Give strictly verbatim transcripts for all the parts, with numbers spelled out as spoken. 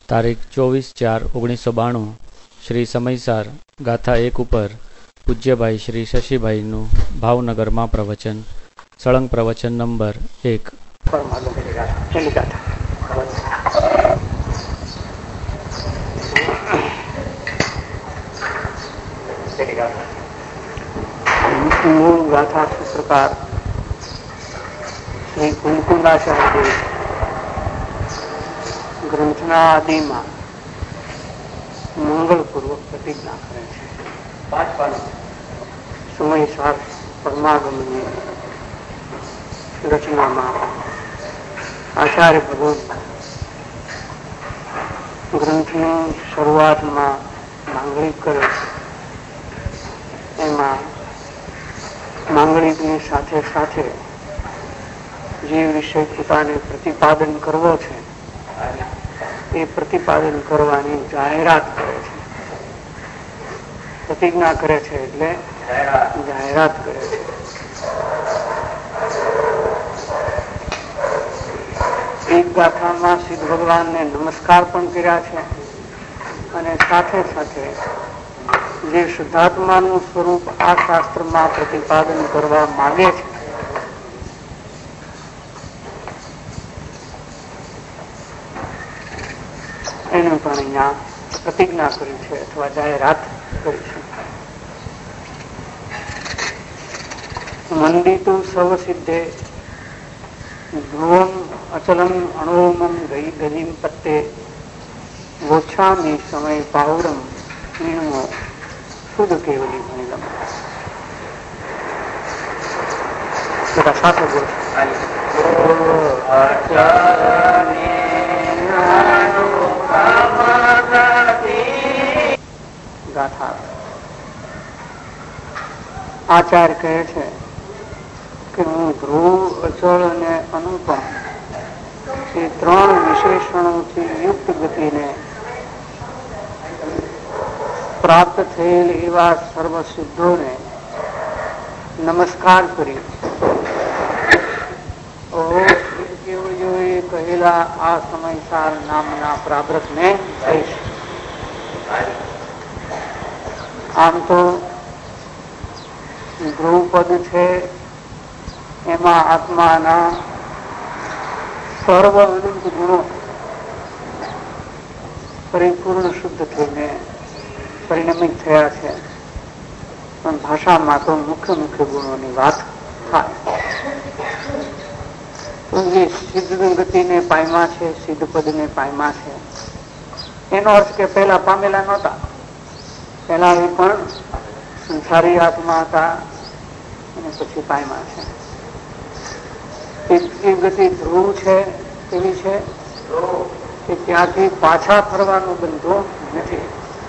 તારીખ ચોવીસ ચાર ઓગણીસો બાણું શ્રી સમયસાર ગાથા એક ઉપર પૂજ્યભાઈ શ્રી શશીભાઈનું ભાવનગરમાં પ્રવચન. સળંગ પ્રવચન નંબર એક. મૂળ ગાથા સૂત્રકાર શ્રી કુમકુંડાચાર્ય ગ્રંથના આદિમાં મંગળપૂર્વક પ્રતિજ્ઞા કરે છે. સમયસાર પરમાગમની રચનામાં આચાર્ય ભગવાન ગ્રંથની શરૂઆતમાં માંગલિક કરે છે. એમાં માંગલિકની સાથે સાથે જે વિષય પોતાને પ્રતિપાદન કરવો છે એ પ્રતિપાદન કરવાની જાહેરાત કરે છે. પ્રતિજ્ઞા કરે છે એટલે જાહેરાત કરે છે. એક ગાથામાં સિદ્ધ ભગવાનને નમસ્કાર પણ કર્યા છે અને સાથે સાથે જે શુદ્ધાત્માનું સ્વરૂપ આ શાસ્ત્રમાં પ્રતિપાદન કરવા માંગે છે એને પણ અહીંયા પ્રતિજ્ઞા કરી છે અથવા જાહેરાત કરી છે. મંદિતુ સર્વ સિદ્ધે ધ્રુવમ અચલમ અણોમમ ગઈ ગલીમ પત્તે ગોચ્છામી સમય પાહુરમ નિર્મો શુદ્ધ કેવલી ભણિલમ. બધા સાથે બોલ. ગાથા આચાર્ય કહે છે કે હું ધ્રુવ, અચળ અને અનુપમ એ ત્રણ વિશેષણોથી યુક્ત ગતિને પ્રાપ્ત થયેલ એવા સર્વ સિદ્ધોને નમસ્કાર કરી કેવળીઓએ કહેલા આ સમયસાર નામના પ્રાગ્રતને કહીશ. આમ તો ધ્રુવપદ છે એમાં આત્માના સર્વ અનંત ગુણો પરિપૂર્ણ શુદ્ધ થઈને પરિણમિત થયા છે. પણ ભાષામાં તો મુખ્ય મુખ્ય ગુણોની વાત થાય. સિદ્ધ ગતિને પામ્યા છે, સિદ્ધ પદને પામ્યા છે એનો અર્થ કે પહેલા પામેલા નહોતા. પહેલા એ પણ સંસારી આત્મા હતા અને પછી પામ્યા છે. એ ગતિ ધ્રુવ છે એવી છે કે ત્યાંથી પાછા ફરવાનો બંધો નથી.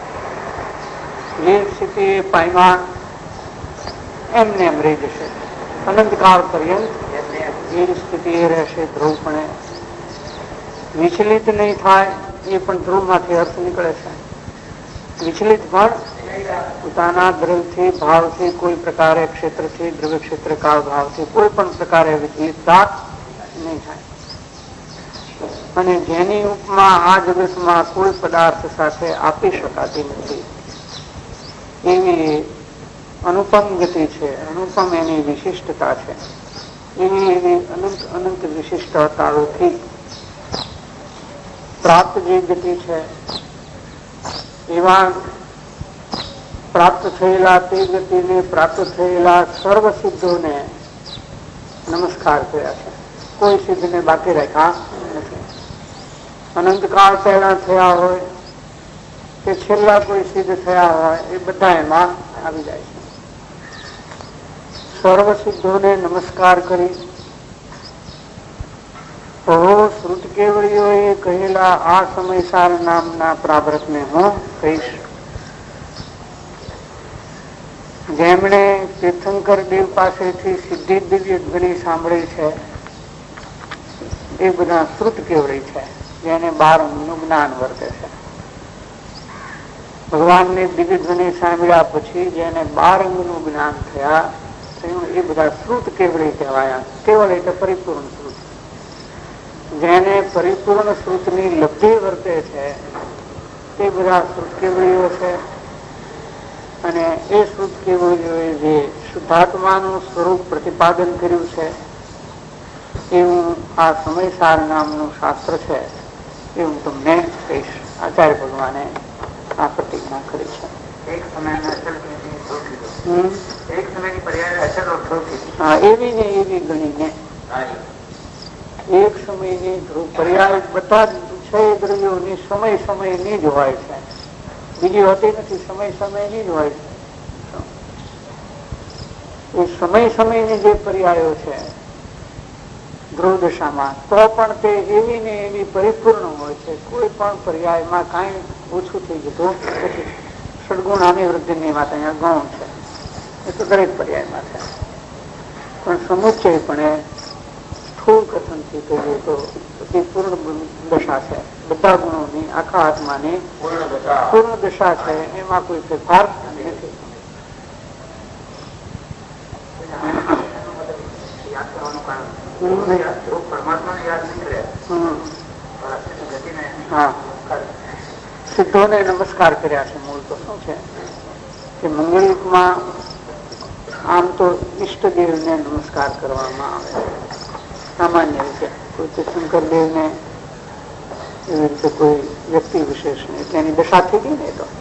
જે સ્થિતિ એ પામ્યા એમને એમ રહી જશે અનંતકાળ પર્યંત. એ સ્થિતિ એ રહેશે. ધ્રુવપણે વિચલિત નહીં થાય એ પણ ધ્રુવમાંથી અર્થ નીકળે છે. વિચલિત પણ પોતાના દ્રવ્યથી ભાવથી કોઈ પ્રકારે ક્ષેત્રથી દ્રવ્ય ક્ષેત્ર કાળ ભાવથી કોઈ પણ પ્રકારે વિચલિતતા નહીં થાય. અને જેની ઉપમા આ જગતમાં કોઈ પદાર્થ સાથે આપી શકાતી નથી એવી અનુપમ ગતિ છે. અનુપમ એની વિશિષ્ટતા છે. એવી એવી અનંત અનંત વિશિષ્ટતાઓથી પ્રાપ્ત જે ગતિ છે એવા પ્રાપ્ત થયેલા તે ગતિને પ્રાપ્ત થયેલા સર્વ સિદ્ધોને નમસ્કાર કર્યા છે. કોઈ સિદ્ધને બાકી રાખ્યા નથી. અનંતકાળ પહેલા થયા હોય કે છેલ્લા કોઈ સિદ્ધ થયા હોય એ બધા એમાં આવી જાય છે. સર્વ સિદ્ધોને નમસ્કાર કરી બહુ શ્રુત કેવળીઓએ કહેલા આ સમયસાર નામના પ્રાવ્રતને હું કહીશ. જેમણે તીર્થંકર દેવ પાસેથી સિદ્ધિ દિવ્ય ધ્વનિ સાંભળી છે એ બધા શ્રુત કેવળી છે જેને બાર અંગનું જ્ઞાન વર્તે છે. ભગવાનની દિવ્ય ધ્વનિ સાંભળ્યા પછી જેને બાર અંગનું જ્ઞાન થયા થયું એ બધા શ્રુત કેવળી કહેવાયા. કેવળ એટલે પરિપૂર્ણ શ્રુત. જેને પરિપૂર્ણ શ્રુતની લબ્ધિ વર્તે છે તે બધા શ્રુત કેવળીઓ છે. અને એ શ્રુત કેવળીઓએ જે શુદ્ધાત્માનું સ્વરૂપ પ્રતિપાદન કર્યું છે એવું આ સમયસાર નામનું શાસ્ત્ર છે એ હું તમને કહીશ. આચાર્ય ભગવાને આ પ્રતિજ્ઞા કરી છે. એક સમયના એક સમયની પર્યાય અચલ હા એવી ને એવી ગણીને એક સમયની ધ્રુવ પર્યાય બધા છે દ્રવ્યોની સમય સમયની જ હોય છે, બીજી હોતી નથી. સમય સમયની જ હોય છે. એ સમય સમયની જે પર્યાયો છે ધ્રુવ દશામાં, તો પણ તે એવી ને એવી પરિપૂર્ણ હોય છે. કોઈ પણ પર્યાયમાં કાંઈ ઓછું થઈ જતું નથી. સદગુણ આની વૃદ્ધિની વાત અહીંયા ગૌણ છે, એ તો દરેક પર્યાયમાં છે. પણ સમુચ્ચયપણે સ્થૂળ કથનથી કહીએ તો બધી પૂર્ણ દશા છે. બધા ગુણોની આખા આત્માની પૂર્ણ દશા છે, એમાં કોઈ ફેરફાર નથી. સિદ્ધોને નમસ્કાર કર્યા છે. મૂળ તો શું છે કે મંગળયુગમાં આમ તો ઈષ્ટદેવને નમસ્કાર કરવામાં આવે સામાન્ય રીતે. કોઈ તીર્થંકર દેવને, એવી રીતે કોઈ વ્યક્તિ વિશેષને, એટલે એની દશા થઈ ગઈ ને તો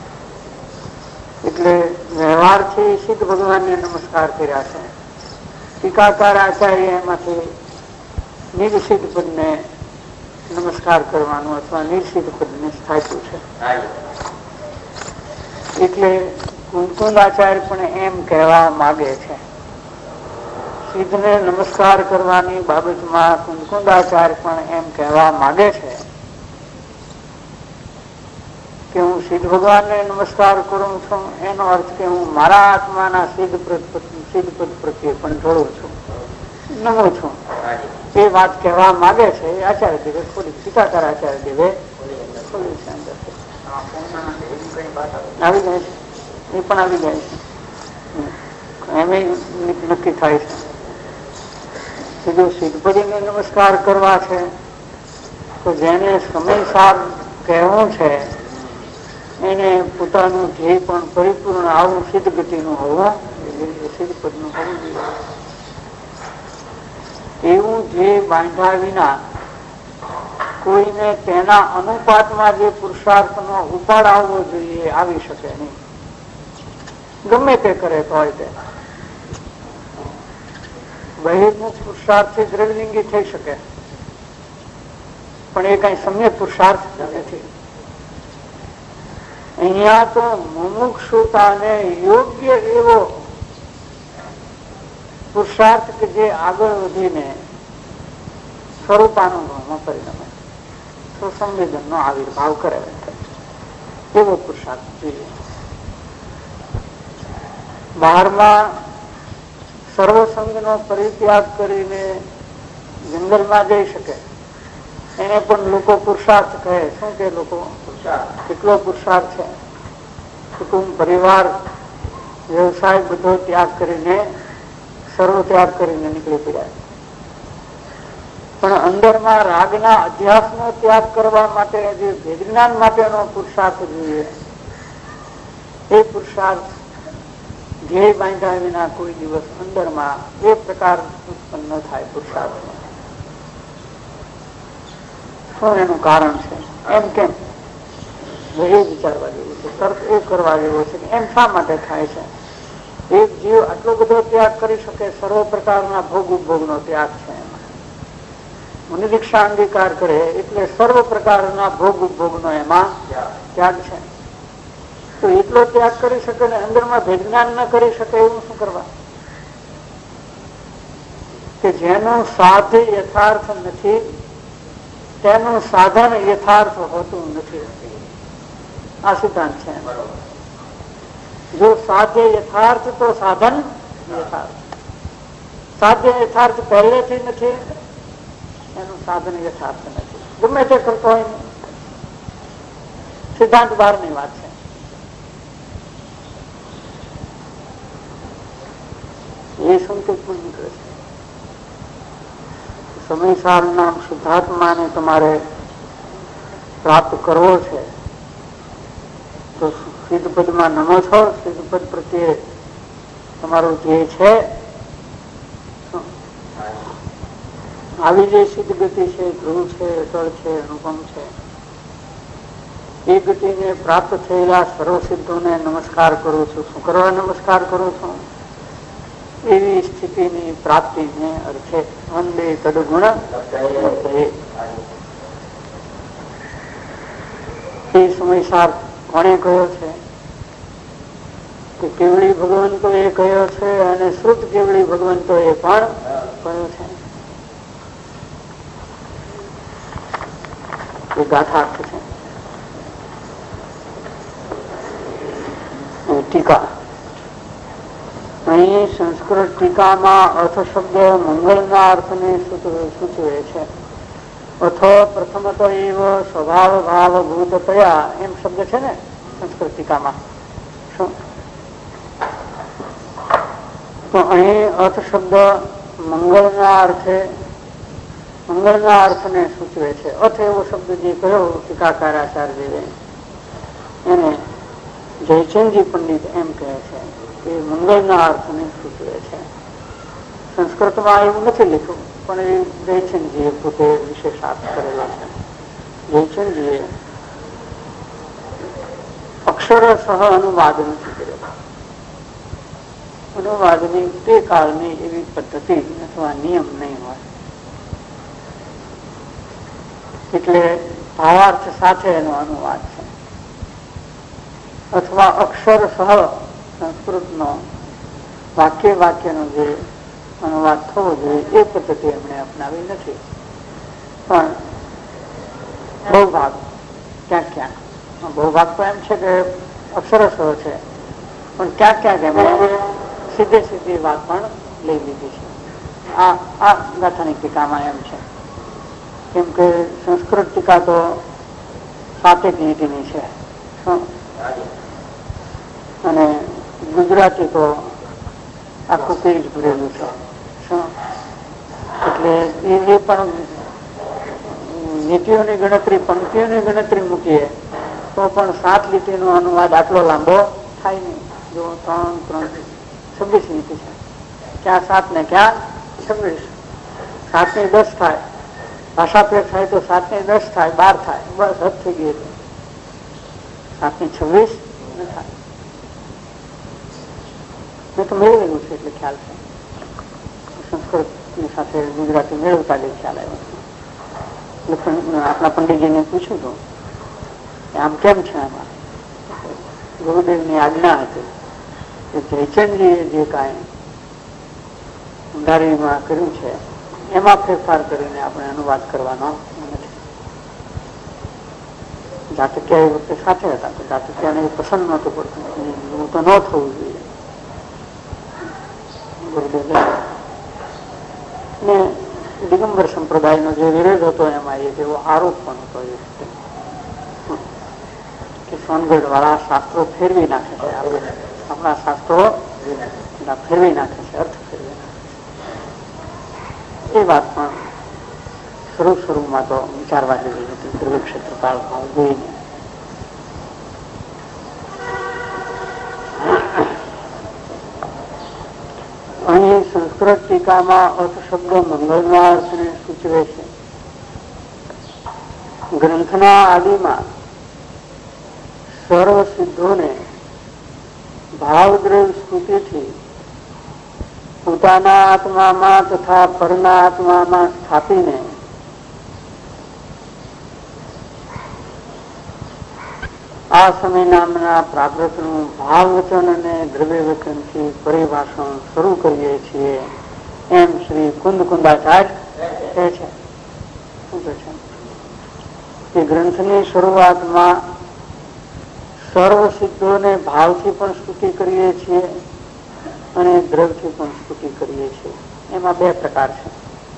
એટલે વ્યવહારથી સિદ્ધ ભગવાનને નમસ્કાર કર્યા છે. ટીકાકાર આચાર્ય એમાંથી નિર્સિદ્ધ પદને નમસ્કાર કરવાનું અથવા નિર્સિદ્ધ પદને સ્થાપ્યું છે. એટલે કુંકુંદ આચાર્ય પણ એમ કહેવા માગે છે, સિદ્ધને નમસ્કાર કરવાની બાબતમાં કુંકુંદ આચાર્ય પણ એમ કહેવા માગે છે કે હું સિદ્ધ ભગવાનને નમસ્કાર કરું છું, એનો અર્થ કે હું મારા આત્માના સિદ્ધ સિદ્ધ પદ પ્રત્યે પણ જોડું છું, નમું છું. એ વાત કહેવા માંગે છે. આચાર્ય દેવે ખોલી, ટીકાકાર આચાર્ય દેવે ખોલી છે. અંદર આવી જાય છે, એ પણ આવી જાય છે. એમ નક્કી થાય છે કે જો સિદ્ધપદીને નમસ્કાર કરવા છે તો જેને સમયસાર કહેવું છે એને પોતાનું ધ્યેય પણ પરિપૂર્ણ આવું સિદ્ધ ગતિનું હોવું, સિદ્ધ પદનું હોવું જોઈએ. એવું ધ્યેય બાંધ્યા વિના કોઈને તેના અનુપાતમાં જે પુરુષાર્થનો ઉપાડ આવવો જોઈએ આવી શકે નહીં. ગમે તે કરે તો હોય તે બહિર્મુખ પુરુષાર્થથી દ્રવ્યલિંગી થઈ શકે, પણ એ કઈ સમ્યક પુરુષાર્થ નથી. અહીંયા તો મુમુક્ષુતાને યોગ્ય એવો પુરુષાર્થ કે જે આગળ વધીને સ્વરૂપાનુભવમાં પરિણમે, સંવેદનનો આવિર્ભાવ કરે એવો પુરુષાર્થ જોઈએ. બહારમાં સર્વસંગનો પરિત્યાગ કરીને જંગલમાં જઈ શકે એને પણ લોકો પુરુષાર્થ કહે. શું કે લોકો કેટલો પુરુષાર્થ છે. કુટુંબ, પરિવાર, વ્યવસાય બધો ત્યાગ કરીને, સર્વ ત્યાગ કરીને નીકળી પડ્યા. પણ અંદરમાં રાગના અધ્યાસનો ત્યાગ કરવા માટે જે વિજ્ઞાન માટેનો પુરુષાર્થ જોઈએ એ પુરુષાર્થ ધ્યેય બાંધ્યા વિના કોઈ દિવસ અંદરમાં એ પ્રકાર ઉત્પન્ન ન થાય. પુરુષાર્થમાં શું એનું કારણ છે? એમ કેમ એ વિચારવા જેવું છે, તર્ક એ કરવા જેવો છે કે એમ શા માટે થાય છે? એક જીવ આટલો બધો ત્યાગ કરી શકે, સર્વ પ્રકારના ભોગ ઉપભોગનો ત્યાગ છે. મુનિ દીક્ષા અંગીકાર કરે એટલે સર્વ પ્રકારના ભોગ ઉપભોગનો એમાં ત્યાગ છે. તો એટલો ત્યાગ કરી શકે ને અંદરમાં ભેજ્ઞાન ન કરી શકે એવું શું કરવા? કે જેનું સાધ્ય યથાર્થ નથી તેનું સાધન યથાર્થ હોતું નથી. આ સિદ્ધાંત છે. જો સાધ્ય યથાર્થ તો સાધન યથાર્થ. સાધ્ય યથાર્થ પહેલેથી નથી એનું સાધન યથાર્થ નથી. ગમે તે કરતો હોય સિદ્ધાંત બહારની વાત છે. એ સંકેત પણ નીકળે છે. સમયસાર નામ શુદ્ધાત્માને તમારે પ્રાપ્ત કરવો છે તો સિદ્ધપદમાં નમો છો. સિદ્ધપદ પ્રત્યે તમારું જે છે આવી જે સિદ્ધ ગતિ છે, ધ્રુવ છે, અટળ છે, અનુપમ છે, એ ગતિને પ્રાપ્ત થયેલા સર્વસિદ્ધોને નમસ્કાર કરું છું. શું કરવા નમસ્કાર કરું છું? એવી સ્થિતિની પ્રાપ્તિને અર્થે વંદે તદગુણ એ સમયસાર કોણે કહ્યો છે? કે કેવળી ભગવંતો એ કહ્યો છે અને શ્રુત કેવળી ભગવંતો એ પણ કહ્યો છે. એ ગાથાર્થ છે. ટીકા અહીં સંસ્કૃત ટીકામાં અર્થ શબ્દ મંગળના અર્થને સૂચવે છે. અથો પ્રથમતો એવ સ્વભાવ ભાવ ભૂતતયા એમ શબ્દ છે ને સંસ્કૃત ટીકામાં. શું તો અહીં અર્થ શબ્દ મંગળના અર્થે મંગળના અર્થને સૂચવે છે. અથ એવો શબ્દ જે કહ્યો ટીકાકાર આચાર્યએ એને જયચંદજી પંડિત એમ કહે છે કે મંગળના અર્થને સૂચવે છે. સંસ્કૃતમાં એવું નથી લખ્યું પણ એ જયચંદજીએ પોતે વિશેષાર્થ કરેલો છે. જયચંદજીએ અક્ષરસહ અનુવાદ નથી કર્યો. અનુવાદની તે કાળની એવી પદ્ધતિ અથવા નિયમ નહીં હોય એટલે ભાવાર્થ સાથે એનો અનુવાદ છે અથવા અક્ષર સહ સંસ્કૃતનો વાક્ય વાક્યનો જે અનુવાદ થવો જોઈએ એ પદ્ધતિ એમણે અપનાવી નથી. પણ બહુ ભાગ ક્યાંક ક્યાંક બહુ ભાગ તો એમ છે કે અક્ષરસહ છે પણ ક્યાંક ક્યાંક એમણે સીધે સીધી વાત પણ લઈ લીધી છે. આ આ ગાથાની ટીકામાં એમ છે. કેમ કે સંસ્કૃત ટીકા તો સાતેક નીતિની છે અને ગુજરાતી તો આખું પેજ ભરેલું છે. એટલે એ પણ નીતિઓની ગણતરી પંક્તિઓની ગણતરી મૂકીએ તો પણ સાત લીટીનો અનુવાદ આટલો લાંબો થાય નહીં. જો ત્રણ ત્રણ છવ્વીસ નીતિ છે, ક્યાં સાત ને ક્યાં છવ્વીસ. સાત ની દસ થાય, ભાષા ફેર થાય તો સાત ની દસ થાય, બાર થાય, બસ હદ થઈ ગઈ. સાત ની છવ્વીસ ન થાય. મેં તો મેળવેલું છે એટલે ખ્યાલ છે. સંસ્કૃતની સાથે ગુજરાતી મેળવતા જ ખ્યાલ આવ્યો. આપણા પંડિતજીને પૂછ્યું હતું કે આમ કેમ છે? આમાં ગુરુદેવની આજ્ઞા હતી કે જયચંદજીએ જે કાંઈ ઊંડારીમાં કર્યું છે એમાં ફેરફાર કરીને આપણે અનુવાદ કરવાનો નથી. જાતકિયા એ વખતે સાથે હતા તો જાતકિયાને એ પસંદ નહોતું પડતું. એવું તો ન થવું જોઈએ. ગુરુદેવ ને દિગંબર સંપ્રદાયનો જે વિરોધ હતો એમાં એક એવો આરોપ પણ હતો એ વખતે કે સોનગઢ વાળા શાસ્ત્રો ફેરવી નાખે છે. આપણે આપણા શાસ્ત્રો ફેરવી નાખે છે, અર્થ ફેરવી નાખે છે. એ વાત પણ શરૂ શરૂમાં તો વિચારવા જેવી હતી. ધ્રુવ ક્ષેત્રકાળમાં જોઈને અહીં સંસ્કૃત ટીકામાં અર્થ શબ્દ મંગળના અર્થને સૂચવે છે. ગ્રંથના આદિમાં સર્વ સિદ્ધોને ભાવદ્રવ સ્તુતિથી પોતાના આત્મામાં તથા પરના આત્મામાં સ્થાપીને આ સમય નામના પ્રાકૃતનું ભાવ વચન અને દ્રવ્ય વચનથી પરિભાષણ શરૂ કરીએ છીએ એમ શ્રી કુંદ કુંદાચાર્ય કહે છે. શું કહે છે કે ગ્રંથની શરૂઆતમાં સર્વ સિદ્ધોને ભાવથી પણ સ્તુતિ કરીએ છીએ અને દ્રવ્યથી પણ સ્તુતિ કરીએ છીએ. એમાં બે પ્રકાર છે.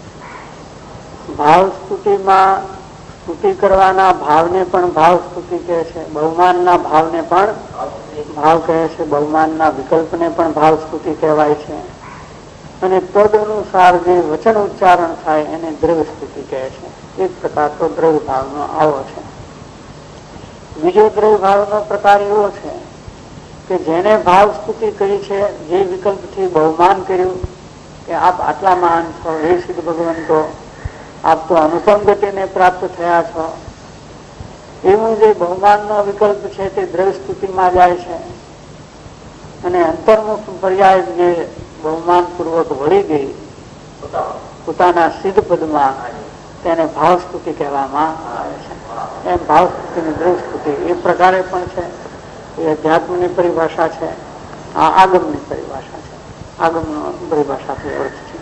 ભાવ સ્તુતિમાં સ્તુતિ કરવાના ભાવને પણ ભાવ સ્તુતિ કહે છે, બહુમાનના ભાવને પણ ભાવ કહે છે, બહુમાનના વિકલ્પને પણ ભાવ સ્તુતિ કહેવાય છે. અને તદ અનુસાર જે વચન ઉચ્ચારણ થાય એને દ્રવ્ય સ્તુતિ કહે છે. એક પ્રકાર તો દ્રવ્ય ભાવનો આવો છે. બીજો દ્રવ્ય ભાવનો પ્રકાર એવો છે કે જેને ભાવ સ્તુતિ કરી છે, જે વિકલ્પથી બહુમાન કર્યું કે આપ આટલા મહાન છો, હે સિદ્ધ ભગવંતો, આપ તો અનુપમ ગતિને પ્રાપ્ત થયા છો, એવું જે બહુમાનનો વિકલ્પ છે તે દ્રવ્ય સ્તુતિમાં જાય છે. અને અંતર્મુખ પર્યાય જે બહુમાન પૂર્વક વળી ગઈ પોતાના સિદ્ધ પદમાં તેને ભાવ સ્તુતિ કહેવામાં આવે છે. એમ ભાવ સ્તુતિની દ્રવ્ય સ્તુતિ એ પ્રકારે પણ છે. એ અધ્યાત્મની પરિભાષા છે, આ આગમની પરિભાષા છે. આગમનો પરિભાષાથી અર્થ છે.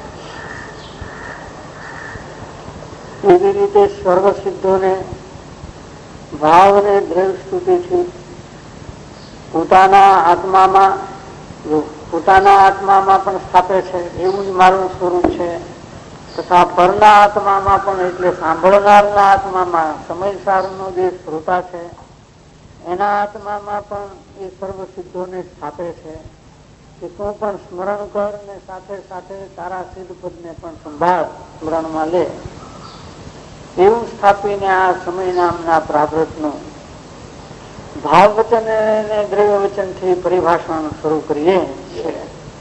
એવી રીતે સર્વ સિદ્ધોને ભાવ અને દ્રવ્ય સ્તુતિથી પોતાના આત્મામાં પોતાના આત્મામાં પણ સ્થાપે છે, એવું જ મારું સ્વરૂપ છે. તથા પરના આત્મામાં પણ, એટલે સાંભળનારના આત્મામાં, સમયસારનો જે શ્રોતા છે એના આત્મામાં પણ એ સર્વ સિદ્ધોને સ્થાપે છે કે તું પણ સ્મરણ કર ને સાથે સાથે તારા સિદ્ધ પદને પણ સંભાળ, સ્મરણમાં લે. એવું સ્થાપીને આ સમય નામના પ્રાવૃતનું ભાવ વચન અને દ્રવ્ય વચન થી પરિભાષાનું શરૂ કરીએ છીએ.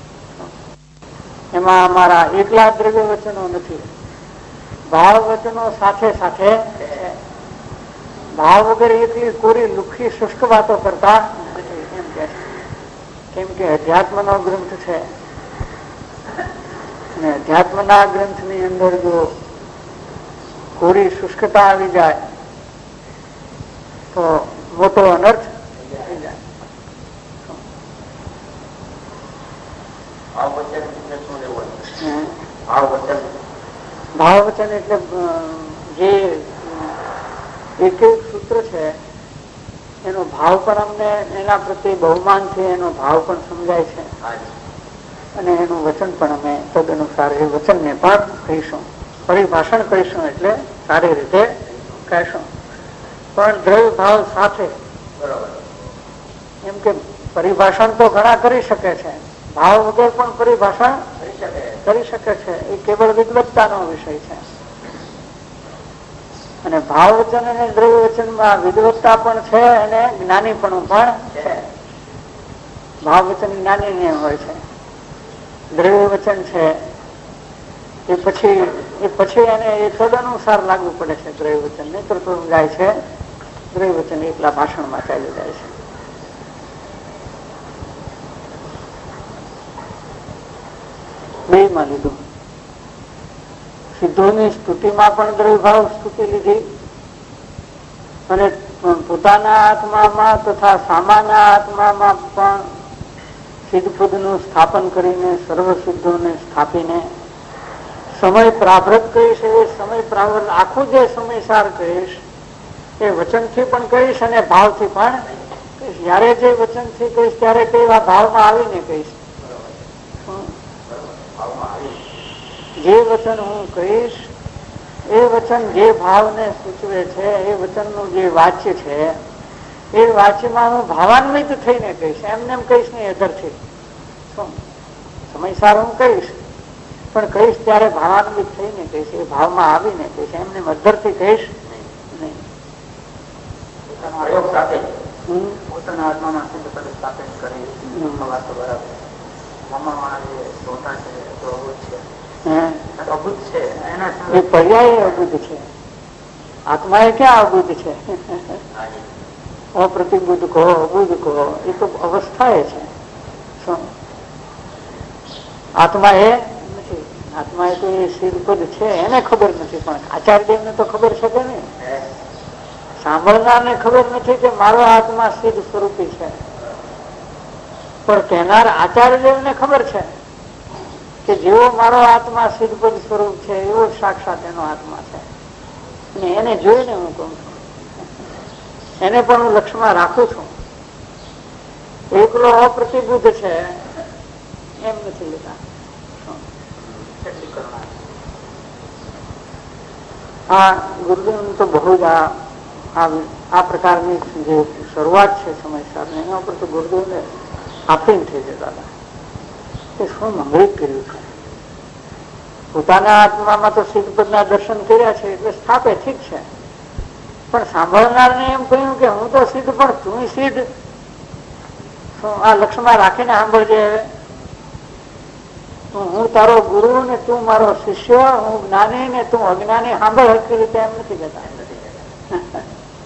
એમાં અમારા એકલા દ્રવ્ય વચનો નથી, ભાવ વચનો સાથે સાથે ભાવ વગર એકલી કોરી લુખી શુષ્ક વાતો કરતા નથી એમ કે છે. કેમ કે અધ્યાત્મનો ગ્રંથ છે અને અધ્યાત્મના ગ્રંથની અંદર જો કોરી શુષ્કતા આવી જાય તો મોટો અનર્થ થઈ જાય. ભાવ વચન એટલે જે એક એક સૂત્ર છે એનો ભાવ પણ અમને એના પ્રત્યે બહુમાન છે, એનો ભાવ પણ સમજાય છે અને એનું વચન પણ અમે તદ અનુસાર એ વચનને પણ કહીશું, પરિભાષણ કરીશું એટલે સારી રીતે કહેશું. પણ દ્રવ્ય ભાવ સાથે એમ કે પરિભાષણ તો ઘણા કરી શકે છે, ભાવ વગર પણ પરિભાષણ કરી શકે છે. એ કેવળ વિદ્વત્તાનો વિષય છે. અને ભાવ વચન અને દ્રવ્ય વચનમાં વિદ્વત્તા પણ છે અને જ્ઞાનીપણું પણ છે. ભાવ વચન જ્ઞાની હોય છે, દ્રવ્ય વચન છે એ પછી એ પછી એને એ તદ અનુસાર લાગુ પડે છે. દ્રવ્ય વચન નેતૃત્વ જાય છે, દ્રવ્ય વચન એકલા ભાષણમાં ચાલી જાય છે. બે માં લીધું. સિદ્ધોની સ્તુતિમાં પણ દ્રવ્ય ભાવ સ્તુતિ લીધી અને પોતાના આત્મામાં તથા સામાના આત્મામાં પણ સિદ્ધપદનું સ્થાપન કરીને સર્વ સિદ્ધોને સ્થાપીને સમય પ્રાવૃત કહીશ, એ સમય પ્રાવૃત આખું જે સમયસાર કહીશ એ વચનથી પણ કહીશ અને ભાવથી પણ કહીશ. જયારે જે વચનથી કહીશ ત્યારે કેવા ભાવમાં આવીને કહીશ. જે વચન હું કહીશ એ વચન જે ભાવને સૂચવે છે, એ વચનનું જે વાચ્ય છે એ વાચ્યમાં હું ભાવાન્વિત થઈને કહીશ. એમને એમ કહીશ નહીં અધરથી. સમયસાર હું કહીશ પણ કહીશ ત્યારે ભાવાન્વિત થઈને કહીશ, એ ભાવમાં આવીને કહીશ. એમને અધરથી કહીશ નહીં. પોતાના આત્મામાં સિદ્ધ પદ સ્થાપિત કરી વાતો બરાબર. એ પર્યાય અબુદ્ધ છે, આત્મા એ ક્યાં અબુદ્ધ છે? અપ્રતિબુદ્ધ કહો, અબુદ્ધ કહો, એ તો અવસ્થા એ છે. આત્મા એ નથી. આત્મા એ તો એ સિદ્ધપદ છે, એને ખબર નથી. પણ આચાર્યદેવ ને તો ખબર છે કે નહીં? સાંભળનાર ને ખબર નથી કે મારો આત્મા સિદ્ધ સ્વરૂપી છે, પણ કહેનાર આચાર્યદેવ ને ખબર છે કે જેવો મારો આત્મા સિદ્ધપદ સ્વરૂપ છે એવો સાક્ષાત એનો આત્મા છે. અને એને જોઈને હું કહું છું, એને પણ હું લક્ષ્યમાં રાખું છું. એકલો અપ્રતિબુદ્ધ છે એમ નથી લેતા. આ ગુરુદેવ તો બહુ જ આ પ્રકારની જે શરૂઆત છે સમયસાર એના ઉપર તો ગુરુદેવને આપીને થઈ જતા હતા. એ શું મંગળિત કર્યું છે. પોતાના આત્મામાં તો સિદ્ધ પદના દર્શન કર્યા છે એટલે સ્થાપે, ઠીક છે, પણ સાંભળનારને એમ કહ્યું કે હું તો સિદ્ધ પણ તું સિદ્ધ, આ લક્ષમાં રાખીને સાંભળજે. હું તારો ગુરુ ને તું મારો શિષ્ય, હું જ્ઞાની ને તું અજ્ઞાની, સાંભળ હરખી રીતે એમ નથી કહેતા.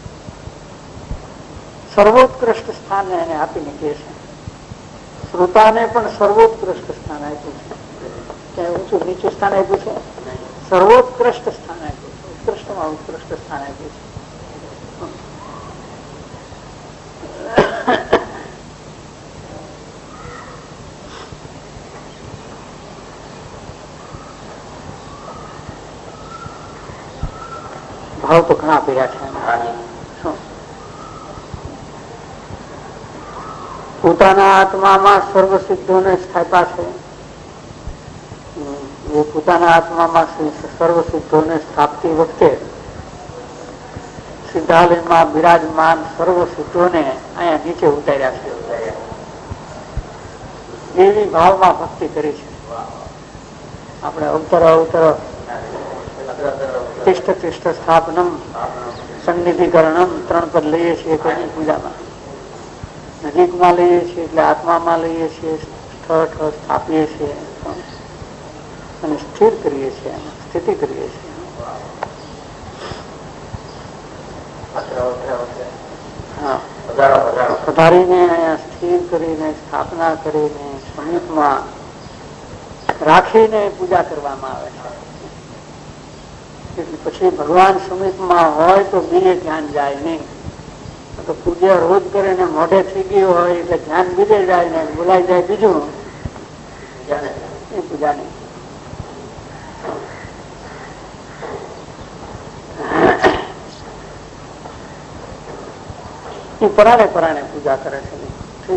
સર્વોત્કૃષ્ટ સ્થાન એને આપીને કહે છે. શ્રોતાને પણ સર્વોત્કૃષ્ટ સ્થાન આપ્યું છે. ક્યાંય ઊંચું નીચું સ્થાન આપ્યું છે? સર્વોત્કૃષ્ટ સ્થાન આપ્યું છે. ઉત્કૃષ્ટમાં ઉત્કૃષ્ટ સ્થાન આપ્યું છે. ભાવ તો ઘણા પીડ્યા છે. શું પોતાના આત્મામાં સર્વ સિદ્ધોને સ્થાપ્યા છે. એ પોતાના આત્મામાં સર્વ સિદ્ધોને સ્થાપતી વખતે સિદ્ધાલયમાં બિરાજમાન સર્વ સિદ્ધોને અહીંયા નીચે ઉતાર્યા છે. એવી ભાવમાં ભક્તિ કરી છે. આપણે અવતર અવતર તિષ્ઠ તિષ્ઠ સ્થાપનમ સન્નિધિકરણમ ત્રણ પદ લઈએ છીએ કોઈની પૂજામાં. નજીકમાં લઈએ છીએ એટલે આત્મામાં લઈએ છીએ, સ્થળ સ્થાપીએ છીએ અને સ્થિર કરીએ છીએ, સ્થિતિ કરીએ છીએ. હા, પધારીને અહીંયા સ્થિર કરીને સ્થાપના કરીને સમીપમાં રાખીને પૂજા કરવામાં આવે છે. એટલે પછી ભગવાન સમીપમાં હોય તો બીજે ધ્યાન જાય નહીં. તો પૂજા રોજ કરીને મોઢે થઈ ગયું હોય એટલે ધ્યાન બીજે જાય ને બોલાઈ જાય બીજું, એ પૂજા નહીં. એ પરાણે પરાણે પૂજા કરે છે.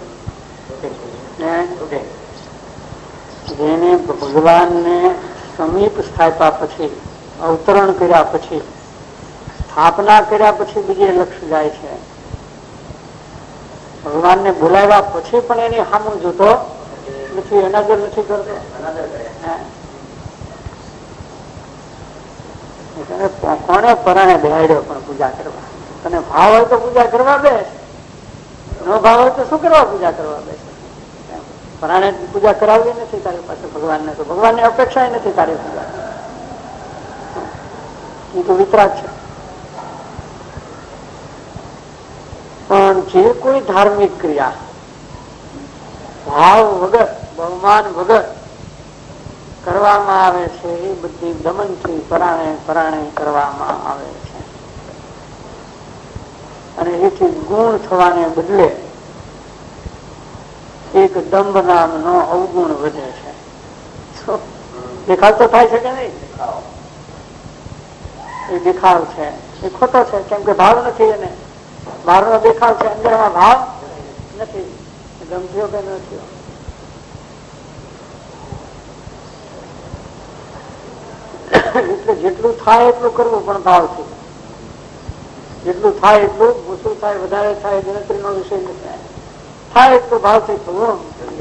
જેને ભગવાનને સમીપ સ્થાપ્યા પછી, અવતરણ કર્યા પછી, સ્થાપના કર્યા પછી બીજે લક્ષ્ય જાય છે. ભગવાનને બોલાવ્યા પછી પણ એની સામું જોતો નથી, અનાદર નથી કરતો. કોને પરાણે બેહાડ્યો પણ પૂજા કરવા? તને ભાવ હોય તો પૂજા કરવા બેસ, ન ભાવ હોય તો શું કરવા પૂજા કરવા બેસ? પરાણે પૂજા કરાવવી નથી તારી પાસે ભગવાનને, તો ભગવાનની અપેક્ષા નથી તારી પૂજા. એ તો વિતરાગ છે. પણ જે કોઈ ધાર્મિક ક્રિયા ભાવ વગર, બહુમાન વગર કરવામાં આવે છે એ બધી દમનથી પરાણે પરાણે કરવામાં આવે છે. અને એથી ગુણ થવાને બદલે એક દંભ નામનો અવગુણ વધે છે. દેખાવ તો થાય છે કે નહીં? એ દેખાવ છે, એ ખોટો છે. કેમ કે ભાવ નથી. એને બહારનો દેખાવ છે, અંદરમાં ભાવ નથી. ગમજો કે નથી? એટલે જેટલું થાય એટલું કરવું, પણ ભાવથી. જેટલું થાય એટલું, ઓછું થાય વધારે થાય ગણતરીનો વિષય નથી. થાય એટલું ભાવથી થવું.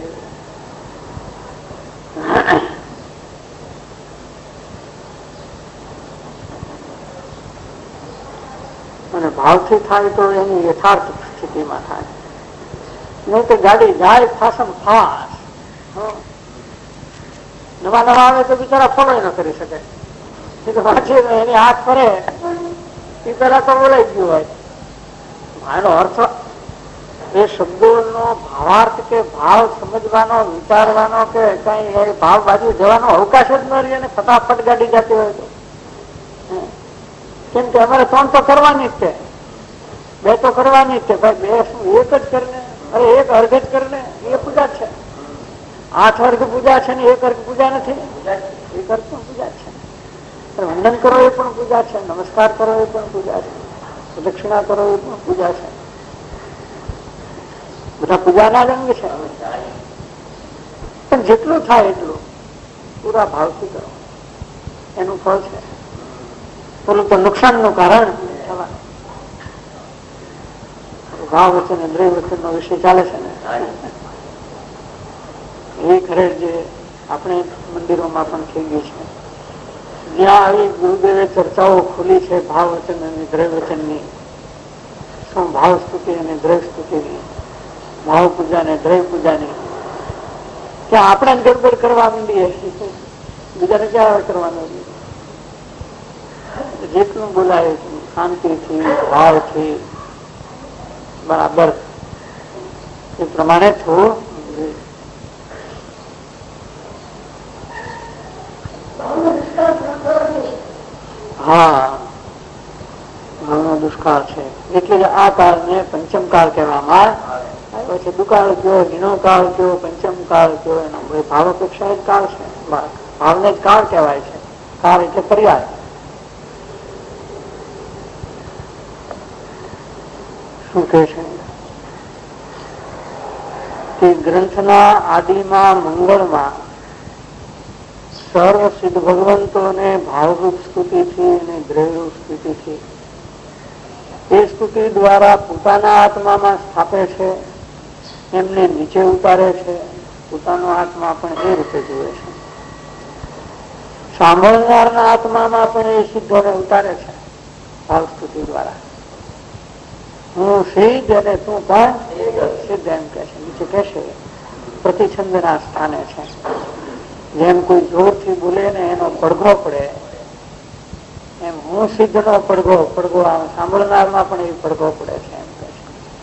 અને ભાવથી થાય તો એની યથાર્થ સ્થિતિમાં થાય. નહીં તો ગાડી જાય ફાસમ ફાસ. નવા નવા આવે તો બિચારા ફોલો ન કરી શકે. એ તો પાછી એની હાથ ફરે એ પેલા તો બોલાઈ ગયું હોય. એનો અર્થ, એ શબ્દોનો ભાવાર્થ કે ભાવ સમજવાનો, વિચારવાનો કે કઈ ભાવ બાજુ જવાનો અવકાશ જ ન રહે અને ફટાફટ ગાડી જતી હોય તો. કેમ કે અમારે ત્રણ તો કરવાની જ છે, બે તો કરવાની જ છે. ભાઈ બે શું, એક જ કરીને, અરે એક અર્ઘ જ કરીને એ પૂજા છે. આઠ અર્ઘ પૂજા છે ને એક અર્ઘ પૂજા નથી. એક અર્ઘ પણ પૂજા છે. વંદન કરો એ પણ પૂજા છે, નમસ્કાર કરો એ પણ પૂજા છે, પ્રદક્ષિણા કરો એ પણ પૂજા છે. બધા પૂજાના જ અંગ છે. પણ જેટલું થાય એટલું પૂરા ભાવથી કરો, એનું ફળ છે. પેલું તો નુકસાન નું કારણ થવાનું. ભાવ વચન અને દ્રવ્ય વચન નો વિષય ચાલે છે ને. એ ખરે જે આપણે મંદિરોમાં પણ થઈ ગઈ છે. જ્યાં આવી ગુરુદેવે ચર્ચાઓ ખોલી છે ભાવ વચન અને દ્રવ્ય વચનની, શું ભાવ સ્તુતિ અને દ્રવ્ય સ્તુતિની, ભાવ પૂજા અને દ્રવ્ય પૂજાની, ત્યાં આપણે જ ગડબડ કરવા માંડીએ, બીજાને ક્યાં કરવાનું? જેટલું બોલાય એટલું શાંતિથી ભાવથી બરાબર એ પ્રમાણે થવું. હા, ભાવનો દુષ્કાળ છે. એટલે આ કાળને પંચમ કાળ કહેવામાં આવ્યો છે. દુકાળ કયો, હીનો કાળ કયો, પંચમ કાળ કયો, એનો ભાવ અપેક્ષા જ કાળ છે. ભાવને જ કાળ કહેવાય છે. કાળ એટલે પર્યાય. શું કે છે કે ગ્રંથના આદિમાં મંગળમાં સર્વ સિદ્ધ ભગવંતોને ભાવરૂપ સ્તુતિથી અને દ્રવ્યરૂપ સ્તુતિથી એ સ્તુતિ દ્વારા પોતાના આત્મામાં સ્થાપે છે, એમને નીચે ઉતારે છે, પોતાનો આત્મા પણ એ રીતે જુએ છે. સાંભળનારના આત્મામાં પણ એ સિદ્ધોને ઉતારે છે ભાવ સ્તુતિ દ્વારા. હું સિદ્ધ અને તું પણ સિદ્ધ એમ કે છે. નીચે કે છે પ્રતિછંદના સ્થાને છે. જેમ કોઈ જોરથી બોલે ને એનો પડઘો પડે, એમ હું સિદ્ધ નો પડઘો પડઘો સાંભળનારમાં પણ એ પડઘો પડે છે એમ કે છે.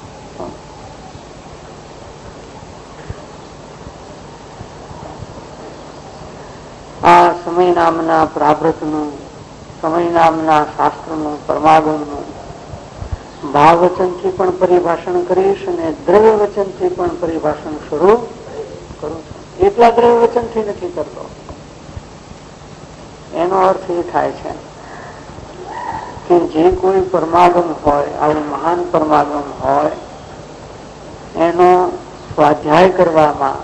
આ સમય નામના પ્રાભૃતનું, સમય નામના શાસ્ત્રનું, પરમાગમનું ભાવ વચનથી પણ પરિભાષણ કરીશ અને દ્રવ્ય વચનથી પણ પરિભાષણ શરૂ કરું છું. એટલા દ્રવ્ય વચનથી નથી કરતો. એનો અર્થ એ થાય છે કે જે કોઈ પરમાગમ હોય, આવું મહાન પરમાગમ હોય, એનો સ્વાધ્યાય કરવામાં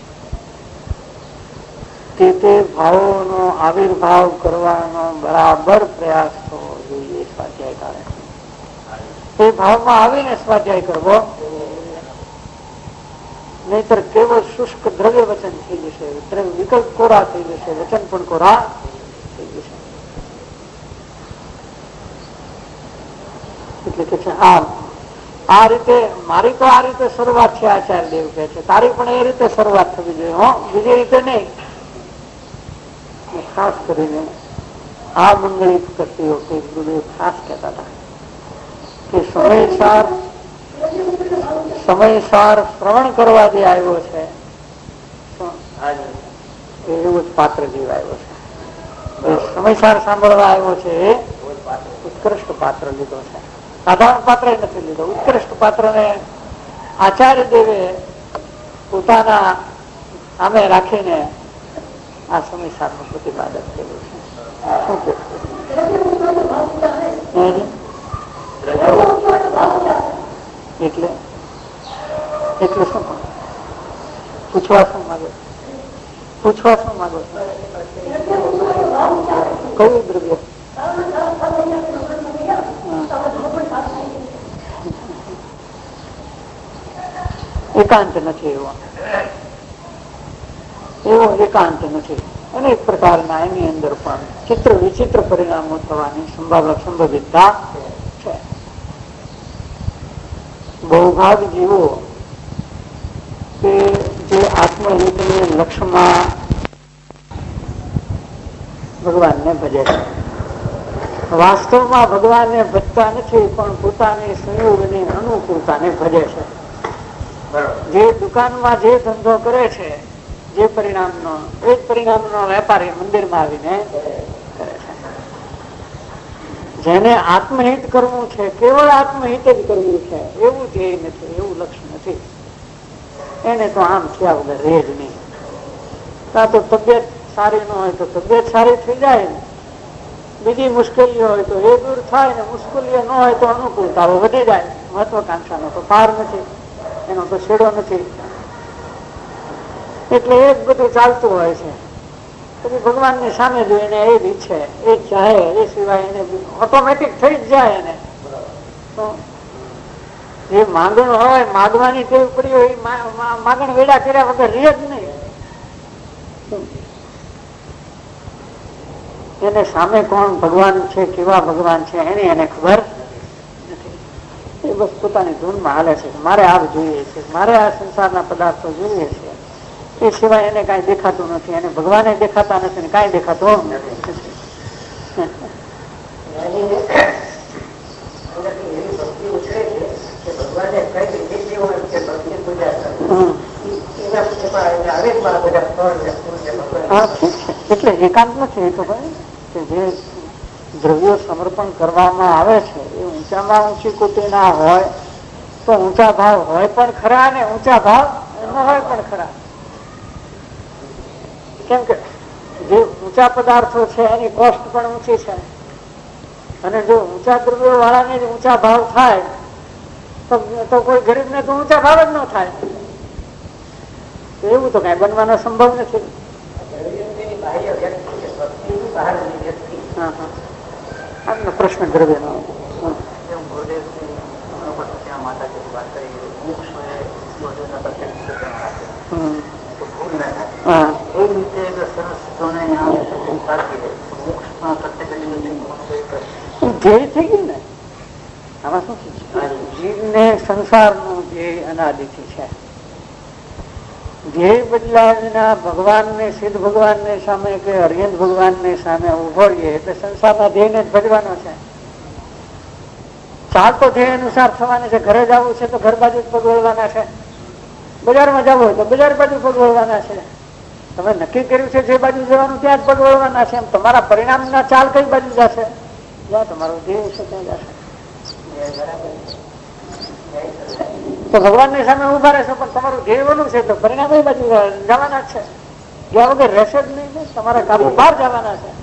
તે તે ભાવોનો આવિર્ભાવ કરવાનો બરાબર પ્રયાસ થવો જોઈએ. સ્વાધ્યાય કાળે એ ભાવમાં આવીને સ્વાધ્યાય કરવો, નહીતર કેવળ શુષ્ક દ્રવ્ય વચન થઈ જશે, વિકલ્પ કોરા થઈ જશે, વચન પણ કોરા થઈ જશે. એટલે કે છે આ આ રીતે મારી તો આ રીતે શરૂઆત છે, આચાર્ય દેવ કહે છે, તારી પણ એ રીતે શરૂઆત થવી જોઈએ, હો, બીજી રીતે નહીં. ખાસ કરીને આ મંગળી કરતી વખતે ગુરુદેવ ખાસ કહેતા હતા કે સમયસાર સમયસાર શ્રવણ કરવા જે આવ્યો છે એવું જ પાત્ર જીવ આવ્યો છે. સમયસાર સાંભળવા આવ્યો છે એ ઉત્કૃષ્ટ પાત્ર લીધો છે. સાધારણ પાત્ર નથી લીધો. ઉત્કૃષ્ટ પાત્ર ને આચાર્ય દેવે પોતાના સામે રાખીને આ સમયસાર નું પ્રતિપાદન કર્યું છે. શું કે એટલે એટલે શું પૂછવા શું માંગો પૂછવા શું માંગો કયું દ્રવ્ય? એકાંત નથી. એવો એવો એકાંત નથી. અનેક પ્રકારના એની અંદર પણ ચિત્ર વિચિત્ર પરિણામો થવાની સંભાવના સંભવિતતા છે. બહુભાગ જીવો કે જે આત્મહિતને લક્ષ્યમાં ભગવાનને ભજે છે, વાસ્તવમાં ભગવાનને ભજતા નથી, પણ પોતાની સંયોગની અનુકૂળતાને ભજે છે. જે દુકાનમાં જે ધંધો કરે છે, જે પરિણામનો એ જ પરિણામનો વેપારી મંદિરમાં આવીને કરે છે. જેને આત્મહિત કરવું છે, કેવળ આત્મહિત જ કરવું છે, એવું ધ્યેય નથી, એવું લક્ષ્ય નથી, એને તો આમ થયા વગર રહે જ નહીં. કાં તો તબિયત સારી ન હોય તો તબિયત સારી થઈ જાય ને, બીજી મુશ્કેલીઓ હોય તો એ દૂર થાય ને, મુશ્કેલીઓ ન હોય તો અનુકૂળતાઓ વધી જાય. મહત્વાકાંક્ષાનો તો પાર નથી, એનો તો છેડો નથી. એટલે એ જ બધું ચાલતું હોય છે. પછી ભગવાનની સામે જોઈને એ જ ઈચ્છે, એ જ ચાહે, એ સિવાય એને ઓટોમેટિક થઈ જ જાય. એને તો જે માંગણ હોય, માગવાની ટેવ પડી હોય, માગણ વેડા કર્યા વગર રહે જ નહીં. એને સામે કોણ ભગવાન છે, કેવા ભગવાન છે એની એને ખબર નથી. એ બસ પોતાની ધૂનમાં હાલે છે. મારે આ જોઈએ છે, મારે આ સંસારના પદાર્થો જોઈએ છે, એ સિવાય એને કાંઈ દેખાતું નથી. એને ભગવાને દેખાતા નથી ને કાંઈ દેખાતું નથી. એટલે એકાંત નથી. એ તો ભાઈ કે જે દ્રવ્યો સમર્પણ કરવામાં આવે છે એ ઊંચામાં ઊંચી કોટીના હોય તો ઊંચા ભાવ હોય પણ ખરા ને ઊંચા ભાવ ન હોય પણ ખરા. કેમ કે જે ઊંચા પદાર્થો છે એની કોસ્ટ પણ ઊંચી છે, અને જો ઊંચા દ્રવ્યો વાળાને જ ઊંચા ભાવ થાય તો કોઈ ગરીબને તો ઊંચા ભાવ જ ન થાય. એવું તો કઈ બનવાનો સંભવ નથી. પ્રશ્ન દ્રવ્ય નો ધ્યેય થઈ ગયું ને. આમાં શું જીવને સંસારનું ધ્યેય અનાદિથી છે. ધ્યેય બદલાય વિના ભગવાનને, સિદ્ધ ભગવાનને સામે કે અર્યંત ભગવાનને સામે ઉભો રહીએ એટલે સંસારના ધ્યેયને જ ભજવાનો છે. ચાલ તો ધ્યેય અનુસાર થવાની છે. ઘરે જવું છે તો ઘર બાજુ જ પગ વળવાના છે, બજારમાં જવું હોય તો બજાર બાજુ પગ વળવાના છે. તમે નક્કી કર્યું છે જે બાજુ જવાનું ત્યાં જ પગ વળવાના છે. એમ તમારા પરિણામના ચાલ કઈ બાજુ જશે? જ્યાં તમારો ધ્યેય છે ત્યાં જશે. તો ભગવાનની સામે ઉભા રહેશો પણ તમારું ધ્યેય ઓલું છે તો પરિણામ એ બાજુ જવાના જ છે. ગયા વગર રહેશે જ નહીં ને. તમારા કાબુ બહાર જવાના છે.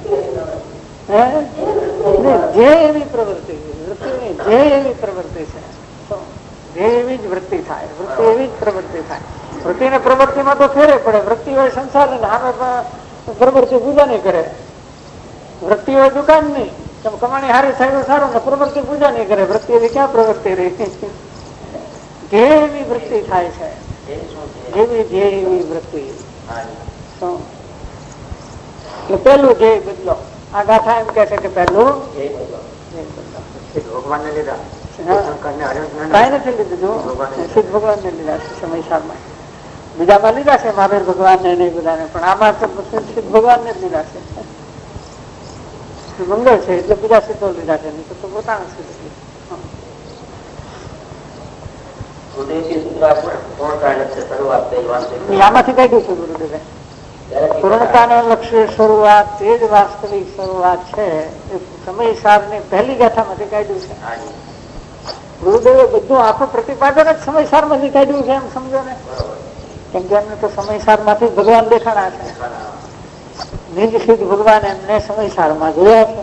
જે એવી પ્રવૃત્તિ વૃત્તિ જે એવી પ્રવૃત્તિ છે, જે એવી જ વૃત્તિ થાય, વૃત્તિ એવી જ પ્રવૃત્તિ થાય. વૃત્તિ ને પ્રવૃત્તિમાં તો ફેરે પડે. વૃત્તિ હોય સંસાર ને સામે પ્રવૃત્તિ પૂજા નહીં કરે. વૃત્તિ હોય દુકાન નહીં, કમાણી હારી થાય સારું ને પ્રવૃત્તિ પૂજા નહીં કરે. વૃત્તિ એવી ક્યાં પ્રવૃત્તિ રહી? જે એવી વૃત્તિ થાય છે, જેવી જે એવી વૃત્તિ. પેલું ધ્યેય બદલો. આ ગાથા એમ કે છે કે પેલું ભગવાન ને લીધા, કઈ નથી લીધું. સિદ્ધ ભગવાન ને લીધા છે સમયસારમાં. બીજામાં લીધા છે મહાવીર ભગવાન ને નહીં બધાને, પણ આમાં તો સિદ્ધ ભગવાન ને જ લીધા છે. મંગળ છે એટલે બીજા સિદ્ધો લીધા છે, નહીં તો પોતાના સિદ્ધ લીધા. આમાંથી કઈ ગયું છે ગુરુદેવે? પૂર્ણતાને લક્ષ્ય શરૂઆત તે જ વાસ્તવિક શરૂઆત છે. સમયસારની પહેલી ગાથામાંથી કાઢ્યું છે ગુરુદેવે. બધું આખું પ્રતિપાદન જ સમયસારમાંથી કાઢ્યું છે એમ સમજો ને. કેમ કે એમને તો સમયસારમાંથી ભગવાન દેખાણા છે. નિજ સિદ્ધ ભગવાન એમને સમયસારમાં જોયા છે.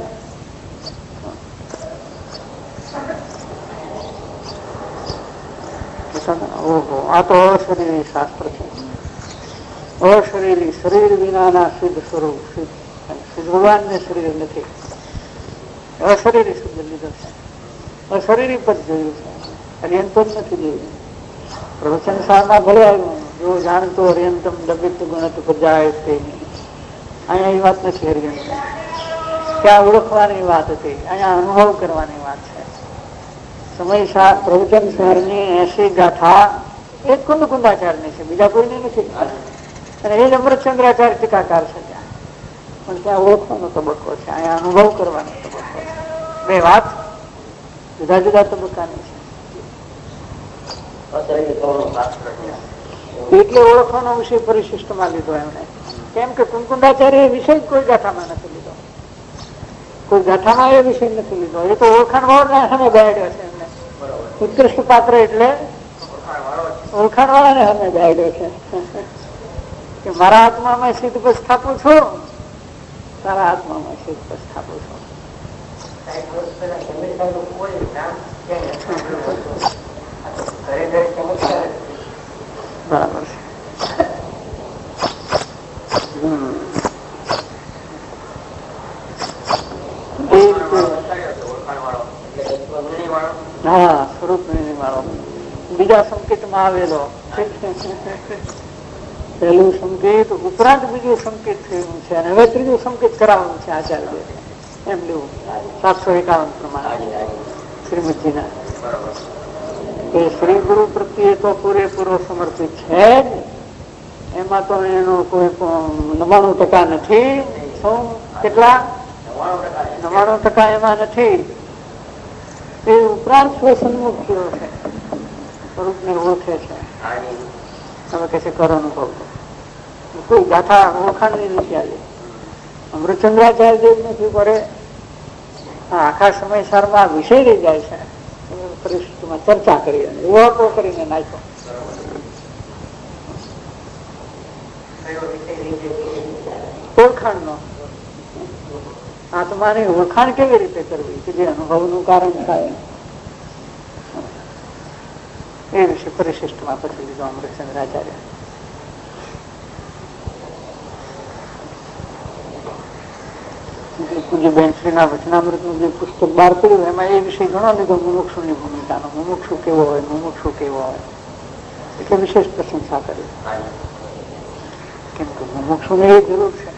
ઓહો, આ તો અશરીરી શાસ્ત્ર છે. અશરીરી શરીર વિનાના સિદ્ધ સ્વરૂપ. સિદ્ધ ભગવાનને શરીર નથી. અશરીરી શબ્દ લીધો છે. અશરીરી પદ જોયું છે. અર્યંતો જ નથી જોયું. પ્રવચન સારમાં ભલે આવ્યું જો જાણતો અર્યંતમ દબિત ગુણત પજાય તે. અહીંયા એ વાત નથી અર્યંત. ત્યાં ઓળખવાની વાત હતી, અહીંયા અનુભવ કરવાની વાત છે. સમય પ્રવચન સારની એસી ગાથા એક કુંદ કુંદાચારની છે, બીજા કોઈની નથી. અને એ જ અમૃતચંદ્રાચાર્ય ટીકાકાર છે ત્યાં. પણ ત્યાં ઓળખવાનો તબક્કો છે, અહીંયા અનુભવ કરવાનો તબક્કો છે. બે વાત જુદા જુદા તબક્કાની છે. એટલે ઓળખવાનો વિષય પરિશિષ્ટમાં લીધો એમણે. કેમ કે કુંકુંદાચાર્ય એ વિષય કોઈ ગાથામાં નથી લીધો. કોઈ ગાથામાં એ વિષય નથી લીધો. એ તો ઓળખાણ વાળો સામે ગાયડ્યો છે એમને. ઉત્કૃષ્ટ પાત્ર એટલે ઓળખાણ વાળા ને સામે ગાયડ્યો છે કે મારા આત્મામાં સિદ્ધ પદ સ્થાપું છું, તારા આત્મામાં સિદ્ધ પદ સ્થાપું છું. બરાબર છે. હા, સ્વરૂપ વાળો બીજા સંકેતમાં આવેલો. પહેલું સંકેત ઉપરાંત બીજું સંકેત થયું છે અને હવે ત્રીજું સંકેત કરાવવાનું છે આચાર્ય એમ લેવું. સાતસો એકાવન પ્રમાણે શ્રીમદજીના કે શ્રી ગુરુ પ્રત્યે તો પૂરેપૂરો સમર્પિત છે જ, એમાં તો એનો કોઈ નવાણું ટકા નથી. શું કેટલા? નવાણું ટકા એમાં નથી. એ ઉપરાંત સ્વસન્મુખ થયો છે, સ્વરૂપને ઓળખે છે. હવે કે છે કર અનુભવ, કોઈ ગાથા ઓળખાણની નથી આવી. અમૃતચંદ્રાચાર્ય દેવ નથી પડે, આખા સમયસારમાં વિષય રહી જાય છે. પરિસ્થિતિમાં ચર્ચા કરી અને એવો કરીને નાખ્યો. ઓળખાણ નો આત્માની ઓળખાણ કેવી રીતે કરવી કે જે અનુભવનું કારણ થાય એ વિશે પરિશિષ્ટમાં પછી લીધો અમૃતચંદ્રાચાર્ય. પૂજ્ય બેનશ્રીના વચનામૃતનું જે પુસ્તક બહાર પડ્યું એમાં એ વિષય ઘણો લીધો, મુમુક્ષુની ભૂમિકાનો. મુમુક્ષુ કેવો હોય, મુમુક્ષુ કેવો હોય, એટલે વિશેષ પ્રશંસા કરી. કેમ કે મુમુક્ષુને એ જરૂર છે,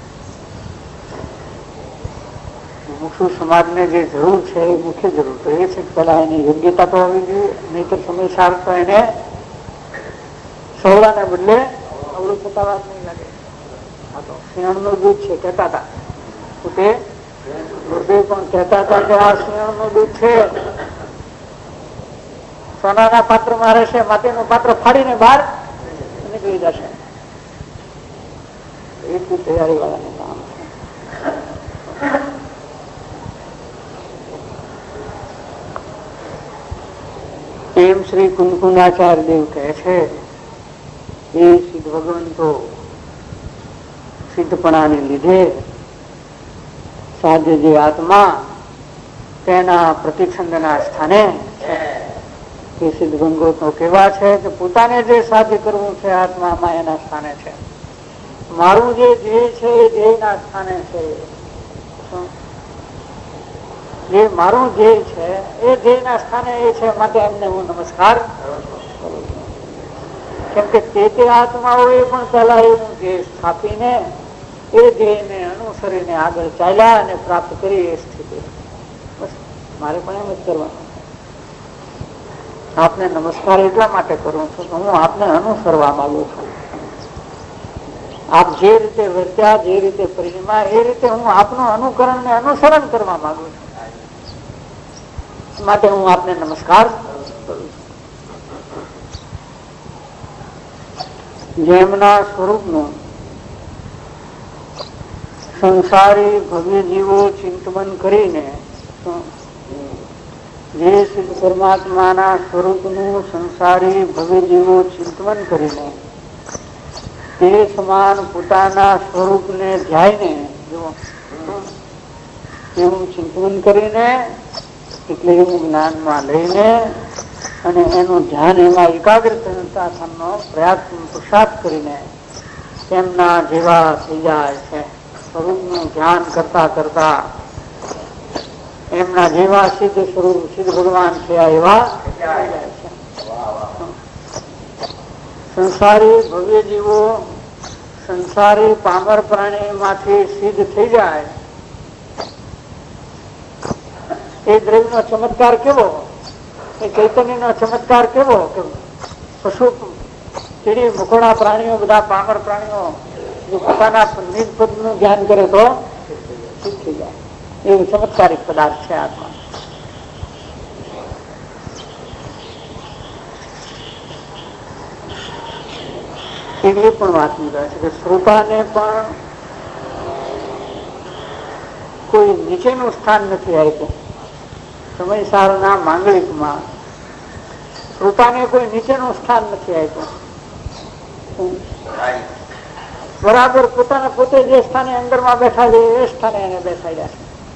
મુમુક્ષુ સમાજને જે જરૂર છે એ મુખ્ય જરૂર તો એ છે કે પેલા એની યોગ્યતા તો હોવી જોઈએ, નહીતર સમયસાર તો એને સવડાને બદલે અવળું થતા વાત નહીં લાગે. આ તો સિંહણનું દૂધ છે કહેતા હતા પોતે ગુરુદેવ પણ કહેતા હતા કે આ સિંહણનું દૂધ છે, સોનાના પાત્રમાં રહેશે, માટીનું પાત્ર ફાડીને બહાર નીકળી જશે. એટલી તૈયારી વાળાનું કામ છે. એમ શ્રી કુંકુનાચાર્ય દેવ કહે છે એ સિદ્ધ ભગવંતો સિદ્ધપણાને લીધે સાધ્ય જે આત્મા તેના પ્રતિછંદના સ્થાને છે. એ સિદ્ધ ભગવંતો કેવા છે કે પોતાને જે સાધ્ય કરવું છે આત્મામાં એના સ્થાને છે. મારું જે ધ્યેય છે એ ધ્યેયના સ્થાને છે. જે મારું ધ્યેય છે એ ધ્યેયના સ્થાને એ છે, માટે એમને હું નમસ્કાર કરું. કેમ કે તે તે આત્માઓએ પણ પહેલા એવું ધ્યેય સ્થાપીને એ ધ્યેયને અનુસરીને આગળ ચાલ્યા અને પ્રાપ્ત કરી એ સ્થિતિ. બસ મારે પણ એમ જ કરવાનું. આપને નમસ્કાર એટલા માટે કરું છું કે હું આપને અનુસરવા માંગુ છું. આપ જે રીતે વર્ત્યા, જે રીતે પરિણ્યા, એ રીતે હું આપનું અનુકરણ ને અનુસરણ કરવા માંગુ છું. માટે હું આપને નમસ્કાર કરું છું. જેમના સ્વરૂપનું સંસારી ભવ્ય જીવો ચિંતન કરીને, જે સિદ્ધ પરમાત્માના સ્વરૂપનું સંસારી ભવ્ય જીવો ચિંતન કરીને તે સમાન પોતાના સ્વરૂપને ધ્યાઈને એવું ચિંતન કરીને, એટલે એવું જ્ઞાનમાં લઈને અને એનું ધ્યાન એમાં એકાગ્રતા થવાનો પ્રયાસ પુરુષાર્થ કરીને તેમના જેવા થઈ જાય છે. સ્વરૂપનું ધ્યાન કરતા કરતા એમના જેવા સિદ્ધ સ્વરૂપ સિદ્ધ ભગવાન થયા એવા જાય છે. સંસારી ભવ્ય જીવો સંસારી પામર પ્રાણી માંથી સિદ્ધ થઈ જાય. એ દ્રવ્ય નો ચમત્કાર કેવો, એ ચૈતન્ય નો ચમત્કાર કેવો કે પશુ ચીડી મકોડા પ્રાણીઓ બધા પામર પ્રાણીઓ જો પોતાના નિજ પદનું ધ્યાન કરે તો સિદ્ધ થઈ જાય. એવું ચમત્કારિક પદાર્થ છે આત્મા. એ પણ વાત નીકળે છે કે શ્રોતાને પણ કોઈ નીચેનું સ્થાન નથી આપ્યું. સમયસારના માંગલિકમાં શ્રોતાને કોઈ નીચેનું સ્થાન નથી આપ્યું. બરાબર પોતાને પોતે જે સ્થાને અંદરમાં બેઠા છે એ સ્થાને એને બેસાડ્યા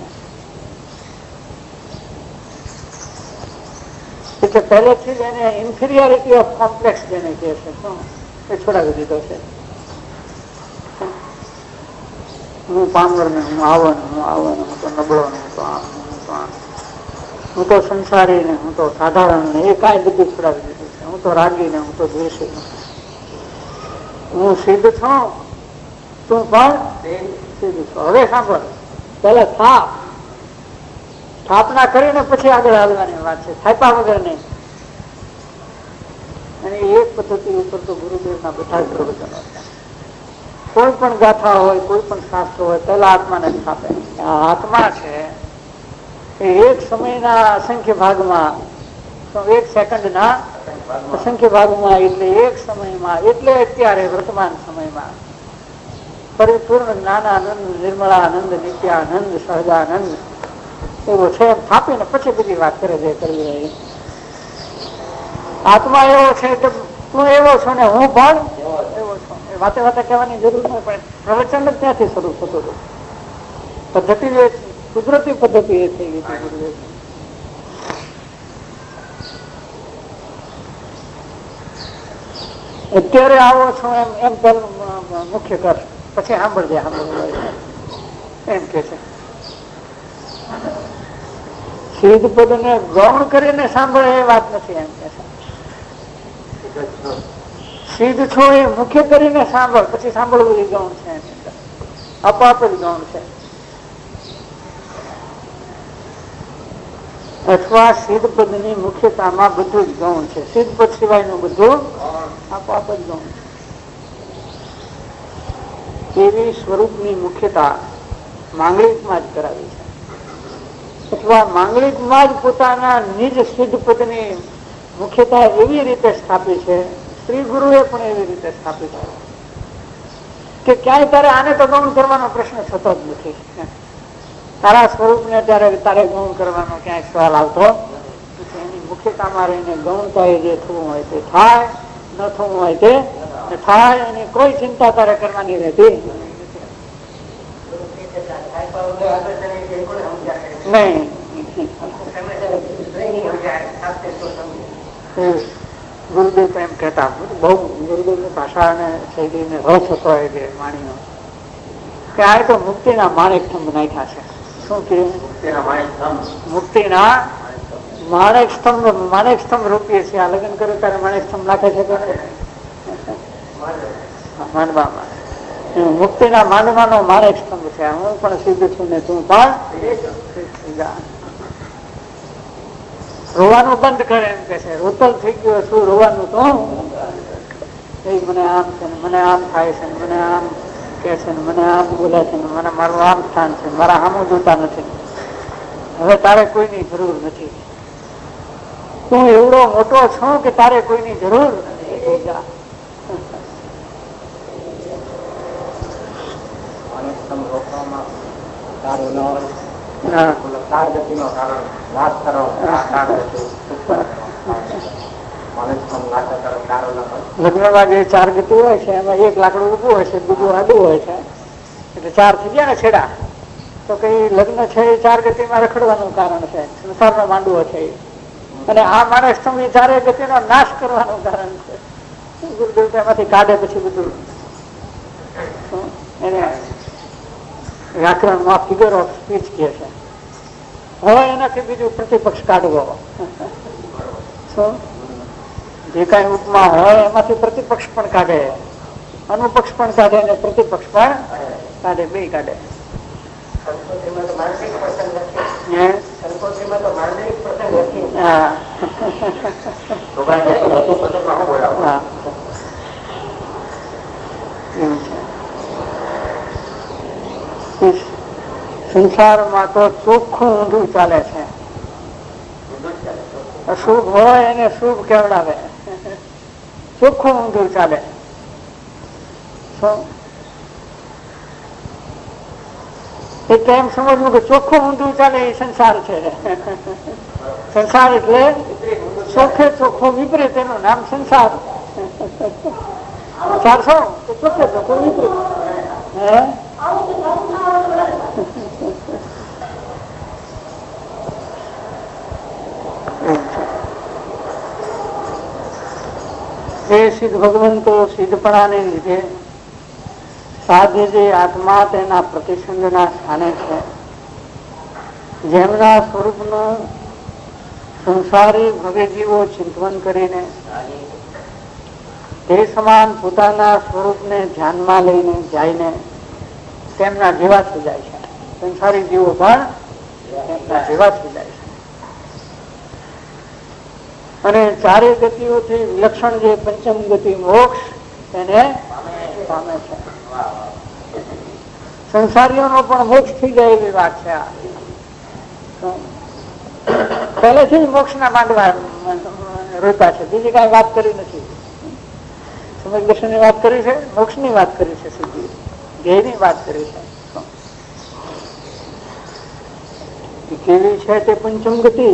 છે. એટલે પહેલેથી જ એને ઇન્ફિરિયોરિટી ઓફ કોમ્પ્લેક્સ જેને કહે છે શું એ છોડાવી દીધો છે. હું પામર ને હું આવો ને હું આવો ને હું તો નબળો ને હું તો આમ હું તો આમ હું તો સંસારી ને હું તો સાધારણ ને એ કાંઈ બધું છોડાવી દીધું છે. હું તો રાગી ને હું તો દ્વેષી. હું સિદ્ધ છું, તું પણ સિદ્ધ છું. હવે સાંભળ, પેલા થાપ સ્થાપના કરીને પછી આગળ હાલવાની વાત છે, થાપ્યા વગર નહીં. અને એક પદ્ધતિ ઉપર તો ગુરુદેવના બધા જ પ્રવચનો છે. કોઈ પણ ગાથા હોય, કોઈ પણ શાસ્ત્ર હોય, પહેલા આત્માને સ્થાપે. આ આત્મા છે એ એક સમયના અસંખ્ય ભાગમાં, એક સેકન્ડના અસંખ્ય ભાગમાં, એટલે એક સમયમાં, એટલે અત્યારે વર્તમાન સમયમાં પરિપૂર્ણ જ્ઞાનાનંદ, નિર્મળાનંદ, નિત્યાનંદ, સહજાનંદ એવો છે. એમ થાપીને પછી બધી વાત કરે છે કરવી રહી. આત્મા એવો છે કે તું એવો છો ને હું પણ એવો છું. એ વાતે વાતે કહેવાની જરૂર નહીં પડે. પ્રવચન જ ત્યાંથી શરૂ થતું હતું. પદ્ધતિ એ કુદરતી પદ્ધતિ એ થઈ ગઈ હતી. અત્યારે આવો છો એમ એમ મુખ્ય કર, પછી સાંભળજે સાંભળવા એમ કે છે. સિદ્ધ પદ ને ગૌણ કરીને સાંભળે એ વાત નથી. એમ કે છે સિદ્ધ છો એ મુખ્ય કરીને સાંભળ, પછી સાંભળવું એ ગૌણ છે. અપાપ જ ગૌણ છે. અથવા સિદ્ધ પદ ની મુખ્યતામાં બધું જ ગૌણ છે. સિદ્ધ પદ સિવાયનું બધું આપોઆપ જ ગૌણ છે. એવી સ્વરૂપની મુખ્યતા માંગલિકમાં જ કરાવી છે. અથવા માંગલિકમાં જ પોતાના નિજ સિદ્ધ પદની મુખ્યતા એવી રીતે સ્થાપી છે, શ્રી ગુરુએ પણ એવી રીતે સ્થાપી છે કે ક્યાંય તારે આને તો ગૌણ કરવાનો પ્રશ્ન થતો જ નથી. તારા સ્વરૂપને ત્યારે તારે ગૌણ કરવાનો ક્યાંય સવાલ આવતો નથી. એની મુખ્યતામાં રહીને ગૌણતા એ જે થવું હોય તે થાય, ન થવું હોય તે થાય. એની કોઈ ચિંતા તારે કરવાની રહેતી નહીં. ગુરુદેવ તો એમ કહેતા, બહુ ગુરુદેવની ભાષા અને શૈલીને રસ હતો એ જે વાણીનો, કે આ તો મુક્તિના માણેક સ્તંભ નાખ્યા છે. શું કે મુક્તિના માણેક સ્તંભ, માણેક સ્તંભ રૂપીએ છીએ. આ લગ્ન કરે ત્યારે માણેક સ્તંભ નાખે છે માંડવામાં. મુક્તિના માંડવાનો માણેક સ્તંભ છે. હું પણ સિદ્ધ છું ને તું પણ. રોવાનું બંધ કરે એમ કે છે. રોતલ થઈ ગયો શું રોવાનું તો મને આમ છે ને મને આમ થાય છે ને મને આમ કે છે ને મને આમ બોલે છે ને મને મારું આમ સ્થાન છે, મારા આમું જોતા નથી. હવે તારે કોઈની જરૂર નથી. તું એવડો મોટો છો કે તારે કોઈની જરૂર નથી. લગ્નમાં જે ચાર ગતિ હોય છે એમાં એક લાકડું ઊભું હોય છે, બીજું આડું હોય છે, એટલે ચાર થઈ ગયા ને છેડા. તો કઈ લગ્ન છે એ ચાર ગતિમાં રખડવાનું કારણ છે, સંસારનો માંડવો છે. અને આ માણસ તમે ચારે ગતિનો નાશ કરવાનું કારણ છે. ગુરુદેવ તેમાંથી કાઢે પછી બધું એને વ્યાકરણમાં ફિગર ઓફ સ્પીચ કહે છે. હવે એનાથી બીજું પ્રતિપક્ષ કાઢવો. શું જે કઈ ઉપમા હોય એમાંથી પ્રતિપક્ષ પણ કાઢે, અનુપક્ષ પણ કાઢે અને પ્રતિપક્ષ પણ કાઢે, બે કાઢે. સંસારમાં તો ચોખ્ખું ઊંધું ચાલે છે. અશુભ હોય એને શુભ કેવડાવે, ચોખ્ખું ઊંધું ચાલે. એટલે એમ સમજવું કે ચોખ્ખું ઊંધું ચાલે એ સંસાર છે. સંસાર એટલે ચોખ્ખે ચોખ્ખું વિપરીત, એનું નામ સંસાર. ચારસો ચોખ્ખે ચોખ્ખું વિપરીત. હે એ સિદ્ધ ભગવંતો સિદ્ધપણાને લીધે સાધ્ય જે આત્મા તેના પ્રતિસંગના સ્થાને છે, જેમના સ્વરૂપનું સંસારી ભવ્ય જીવો ચિંતન કરીને તે સમાન પોતાના સ્વરૂપને ધ્યાનમાં લઈને જઈને તેમના જેવા થઈ જાય છે. સંસારી જીવો પણ તેમના જેવા થઈ જાય છે. અને ચારે ગતિઓથી વિલક્ષણ જે પંચમ ગતિ મોક્ષ એને પામે છે. સંસારીઓનો પણ મોક્ષ થઈ જાય એવી વાત છે. પહેલેથી જ મોક્ષ ના માંડવા રોકા છે, બીજી કઈ વાત કરી નથી. સમજ દર્શન ની વાત કરી છે, મોક્ષ ની વાત કરી છે, સીધી ધ્યેય ની વાત કરી છે. કેવી છે તે પંચમ ગતિ?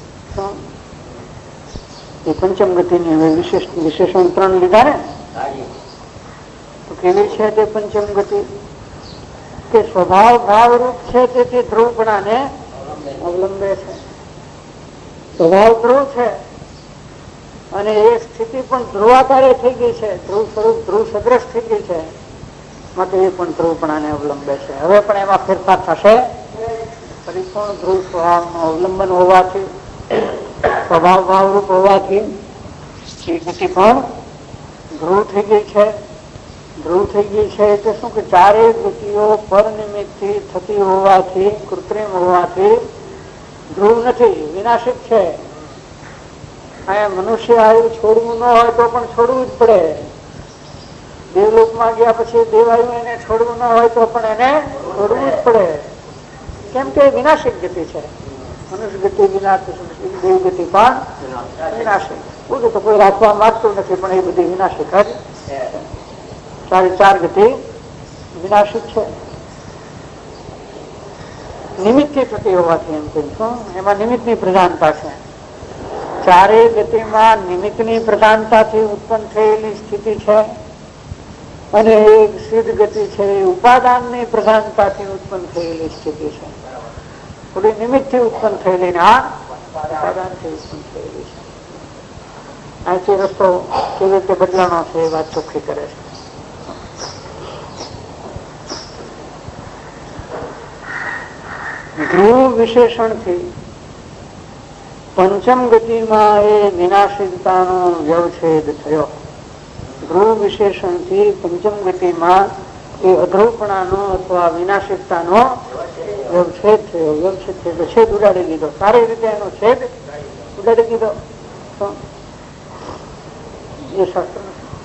એ પંચમ ગતિ ની વિશેષ વિશેષણ ત્રણ લીધા ને. તો કેવી છે તે પંચમ ગતિ? કે સ્વભાવ ભાવ રૂપ છે તેથી ધ્રુવપણાને અવલંબે છે. સ્વભાવ ધ્રુવ છે અને એ સ્થિતિ પણ ધ્રુવાકારે થઈ ગઈ છે, ધ્રુવ સ્વરૂપ ધ્રુવ સદ્રશ થઈ ગઈ છે, માટે એ પણ ધ્રુવપણાને અવલંબે છે. હવે પણ એમાં ફેરફાર થશે. પરિપૂર્ણ ધ્રુવ સ્વભાવનું અવલંબન હોવાથી, સ્વભાવ ભાવરૂપ હોવાથી એ ગતિ પણ ધ્રુવ થઈ ગઈ છે. ધ્રુવ થઈ ગઈ છે એટલે શું કે ચારેય ગતિઓ પર નિમિત્તથી થતી હોવાથી, કૃત્રિમ હોવાથી ધ્રુવ નથી, વિનાશિક છે. અહીંયા મનુષ્ય આયુ છોડવું ન હોય તો પણ છોડવું જ પડે. દેવલોકમાં ગયા પછી દેવાયુ એને છોડવું ન હોય તો પણ એને છોડવું જ પડે. કેમ કે વિનાશિક ગતિ છે. મનુષ્ય ગતિ વિનાશિક, દેવ ગતિ પણ વિનાશિક. બધું તો કોઈ રાખવા માંગતું નથી, પણ એ બધી વિનાશિક જ ચારે ચાર ગતિ વિનાશિક છે. નિમિત્તથી થતી હોવાથી એમ કહીશું, એમાં નિમિત્તની પ્રધાનતા છે. ચારેય ગતિમાં નિમિત્તની પ્રધાનતાથી ઉત્પન્ન થયેલી સ્થિતિ છે અને એક સિદ્ધ ગતિ છે એ ઉપાદાનની પ્રધાનતાથી ઉત્પન્ન થયેલી સ્થિતિ છે. થોડી નિમિત્તથી ઉત્પન્ન થયેલી ને આ ઉપાદાનથી ઉત્પન્ન થયેલી છે. અહીંથી રસ્તો કેવી રીતે બદલાનો છે એ વાત ચોખ્ખી કરે છે. ધ્રુવ વિશેષણથી પંચમ ગતિમાં એ વિનાશિકતાનો વ્યવચ્છેદ થયો. ધ્રુવ વિશેષણથી પંચમ ગતિમાં એ અધ્રુવપણાનો અથવા વિનાશિકતાનો વ્યવચ્છેદ થયો. વ્યવચ્છેદ થયો, છેદ ઉડાડી દીધો. સારી રીતે એનો છેદ ઉડાડી દીધો. એ શાસ્ત્ર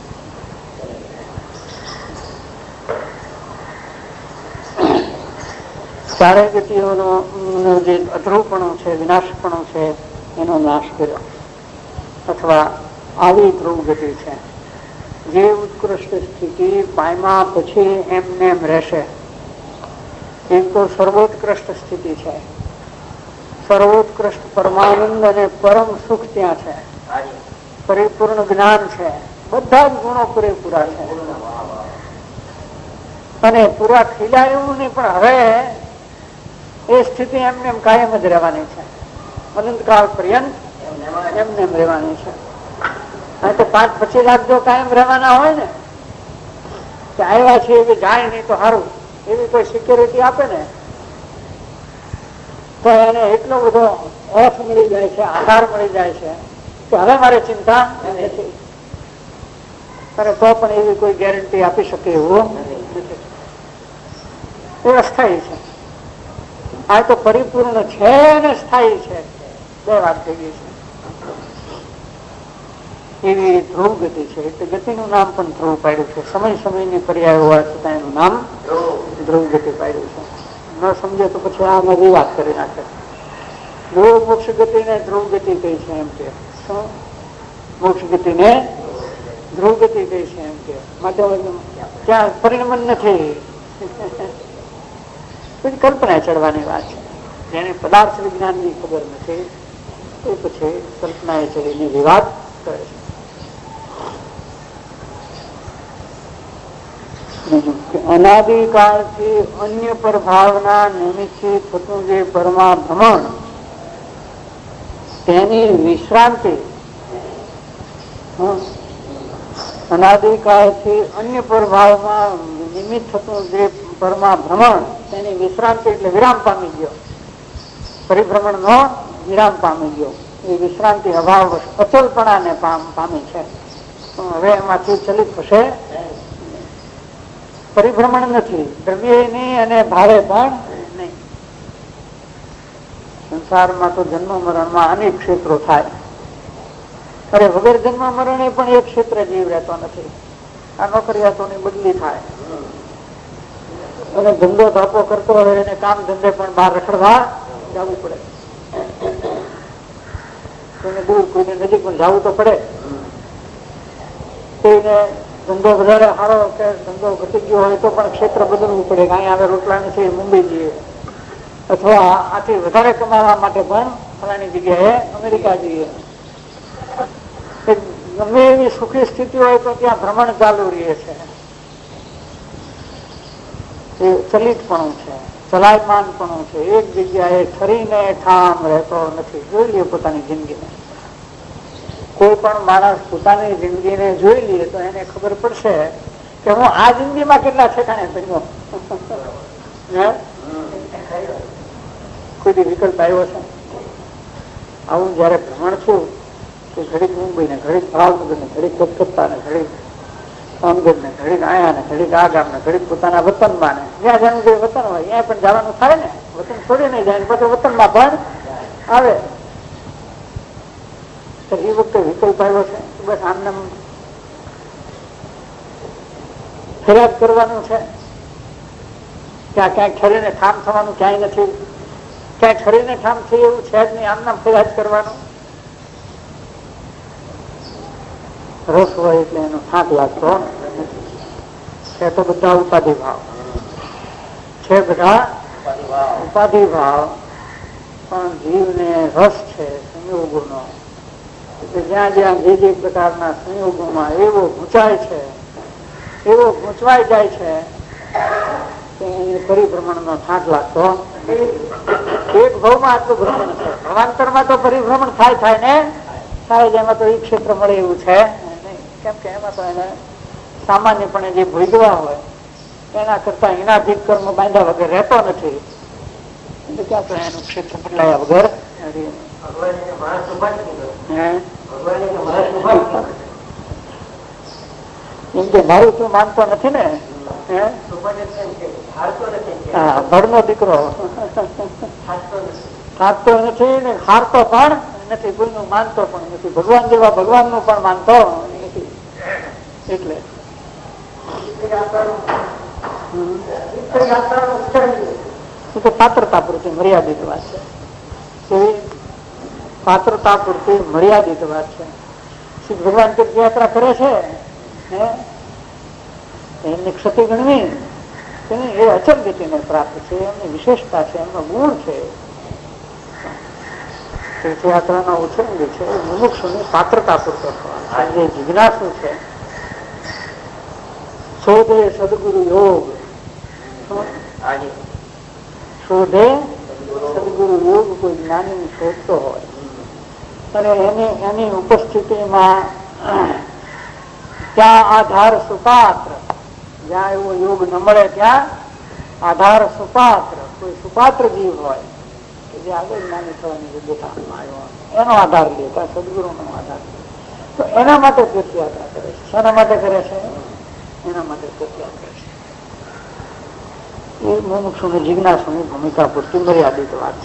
ચારે ગતિઓનો જે અધ્રુવપણો છે, વિનાશપણો છે, એનો નાશ કર્યો. અથવા આવી ધ્રુવ ગતિ છે જે ઉત્કૃષ્ટ સ્થિતિ પામ્યા પછી એમને એમ રહેશે. એક તો સર્વોત્કૃષ્ટ સ્થિતિ છે, સર્વોત્કૃષ્ટ પરમાનંદ અને પરમ સુખ ત્યાં છે, પરિપૂર્ણ જ્ઞાન છે, બધા જ ગુણો પૂરેપૂરા છે અને પૂરા ખીલા એવું નહીં, પણ હવે એ સ્થિતિ એમને એમ કાયમ જ રહેવાની છે. અનંતકાળ પર્યંત એમને એમ રહેવાની છે. તો પાંચ પચીસ લાખ જો કાયમ રહેવાના હોય ને, કે આવ્યા છે એ જાય નહીં તો સારું, એવી કોઈ સિક્યોરિટી આપે ને તો એને એટલો બધો ઓફ મળી જાય છે, આધાર મળી જાય છે કે હવે મારે ચિંતા નથી. અને તો પણ એવી કોઈ ગેરંટી આપી શકે એવું નથી. એ અસ્થાયી છે. આ તો પરિપૂર્ણ છે અને સ્થાયી છે, બે વાત થઈ ગઈ છે. એવી ધ્રુવ ગતિ છે. એટલે ગતિનું નામ પણ ધ્રુવ પાડ્યું છે. સમય સમયની પર્યાય હોવા છતાં એનું નામ ધ્રુવ ગતિ પાડ્યું છે. ન સમજે તો પછી આમાં બી વાત કરી નાખે. ધ્રુવ મોક્ષ ગતિને ધ્રુવ ગતિ કહી છે એમ કે શું? મોક્ષ ગતિને ધ્રુવ ગતિ કહી છે એમ કે માટે ત્યાં પરિણમન નથી. કલ્પના ચડવાની વાત છે. જેને પદાર્થ વિજ્ઞાન ની ખબર નથી એ પછી કલ્પના એ ચડીને વિવાદ કરે છે. અનાદિકાળથી અન્ય પર ભાવના નિમિત્તથી થતું જે પરમા ભ્રમણ તેની વિશ્રાંતિ, અનાદિકાળથી અન્ય પર ભાવમાં નિમિત્ત થતું જે પરમા ભ્રમણ તેની વિશ્રાંતિ એટલે વિરામ પામી ગયો. પરિભ્રમણ નો વિરામ પામી ગયો. એ વિશ્રાંતિ અભાવ અચલપણાને પામી છે. હવે એમાંથી ચલિત થશે. પરિભ્રમણ નથી, દ્રવ્ય નહીં અને ભારે પણ નહીં. સંસારમાં તો જન્મ મરણમાં અનેક ક્ષેત્રો થાય. અરે વગર જન્મ મરણે પણ એક ક્ષેત્ર જીવ રહેતો નથી. આ નોકરિયાતોની બદલી થાય અને ધંધો ધાપો કરતો હોય એને કામ ધંધે પણ બહાર રખડવા જવું પડે. કોઈને દૂર કોઈને નજીક પણ જવું તો પડે. કોઈને ધંધો વધારે સારો કે ધંધો ઘટી ગયો હોય તો પણ ક્ષેત્ર બદલવું પડે. અહીંયા હવે રોટલા નથી મુંબઈ જઈએ, અથવા આથી વધારે કમાવા માટે પણ ફલાણી જગ્યાએ અમેરિકા જઈએ. ગમે એવી સુખી સ્થિતિ હોય તો ત્યાં ભ્રમણ ચાલુ રહે છે. એ ચલિતપણું છે, ચલાયમાનપણું છે. એક જગ્યાએ ઠરીને ઠામ રહેતો નથી. જોઈ લઈએ પોતાની જિંદગીને. કોઈ પણ માણસ પોતાની જિંદગીને જોઈ લઈએ તો એને ખબર પડશે કે હું આ જિંદગીમાં કેટલા ઠેકાણે પડ્યો. કોઈ વિકલ્પ આવ્યો છે? આવું જયારે ભ્રમણ છું તો ઘડીક મુંબઈ ને ઘડીક ભાવનગર ને ઘડીક કોલકાતા ને ઘડીક સોનગઢ ને ઘડીક આયા ને ઘડીક આ ગામ ને ઘડીક પોતાના વતનમાં ને જ્યાં જેનું જે વતન હોય ત્યાં પણ જવાનું થાય ને. વતન છોડી નહીં જાય પછી વતનમાં પણ આવે. તો એ વખતે વિકલ્પ આવ્યો છે. બસ આમને ફરિયાદ કરવાનું છે. ત્યાં ક્યાંક ઠરીને ઠામ થવાનું ક્યાંય નથી. ક્યાંય ઠરીને ઠામ થઈ એવું છે જ નહીં. આમનામ ફરિયાદ કરવાનું. રસ હોય એટલે એનો થાક લાગતો છે. તો બધા ઉપાધિ ભાવ છે. બધા ઉપાધિ ભાવ. પણ જીવને રસ છે સંયોગોનો. જ્યાં જ્યાં જે જે પ્રકારના સંયોગોમાં એવો ગૂંચાય છે, એવો ગૂંચવાઈ જાય છે કે એને પરિભ્રમણનો થાક લાગતો. એક ભાવમાં આટલું ભ્રમણ છે. ભવાંતરમાં તો પરિભ્રમણ થાય થાય ને થાય જ. એમાં તો એ ક્ષેત્ર મળે એવું છે નહીં. કેમ કે એમાં તો એને સામાન્યપણે જે ભોગવા હોય એના કરતા એના ભીત કર્મ બાંધ્યા વગર રહેતો નથી. એટલે ક્યાં તો એનું ક્ષેત્ર બદલાયા વગર એમ કે મારું તું માનતો નથી ને. હા, ભરનો દીકરો થાકતો નથી ને હારતો પણ નથી. કોઈનું માનતો પણ નથી. ભગવાન જેવા ભગવાન નું પણ માનતો નથી. એટલે એ તો પાત્રતા પૂરતી મર્યાદિત વાત છે. પાત્રતા પૂરતી મર્યાદિત વાત છે. શ્રી ભગવાન તીર્થયાત્રા કરે છે એમની ક્ષતિ ગણવી એ અચલ ગતિને પ્રાપ્ત છે. એમની વિશેષતા છે, એમનો ગુણ છે. તીર્થયાત્રાનો ઉછેર છે મુમુક્ષુની પાત્રતા પૂરતો થવા. જે જિજ્ઞાસુ છે શોધે સદગુરુ યોગ. શોધે સદગુરુ યોગ કોઈ જ્ઞાની શોધતો હોય અને એની એની ઉપસ્થિતિમાં ત્યાં આધાર સુપાત્ર. જ્યાં એવો યોગ ન મળે ત્યાં આધાર સુપાત્ર કોઈ સુપાત્ર જીવ હોય કે જે આગળ જ્ઞાની થવાની યોગ્યતામાં આવ્યો એનો આધાર લે. ત્યાં સદગુરુનો આધાર લે. તો એના માટે તીર્થયાત્રા કરે છે. શાના માટે કરે છે? એના માટે તીર્થયાત્રા છે. એ મુમુક્ષુની જિજ્ઞાસુની ભૂમિકા પૂરતી મર્યાદિત વાત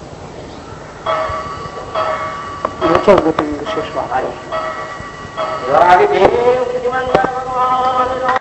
છે. વિશેષ વાત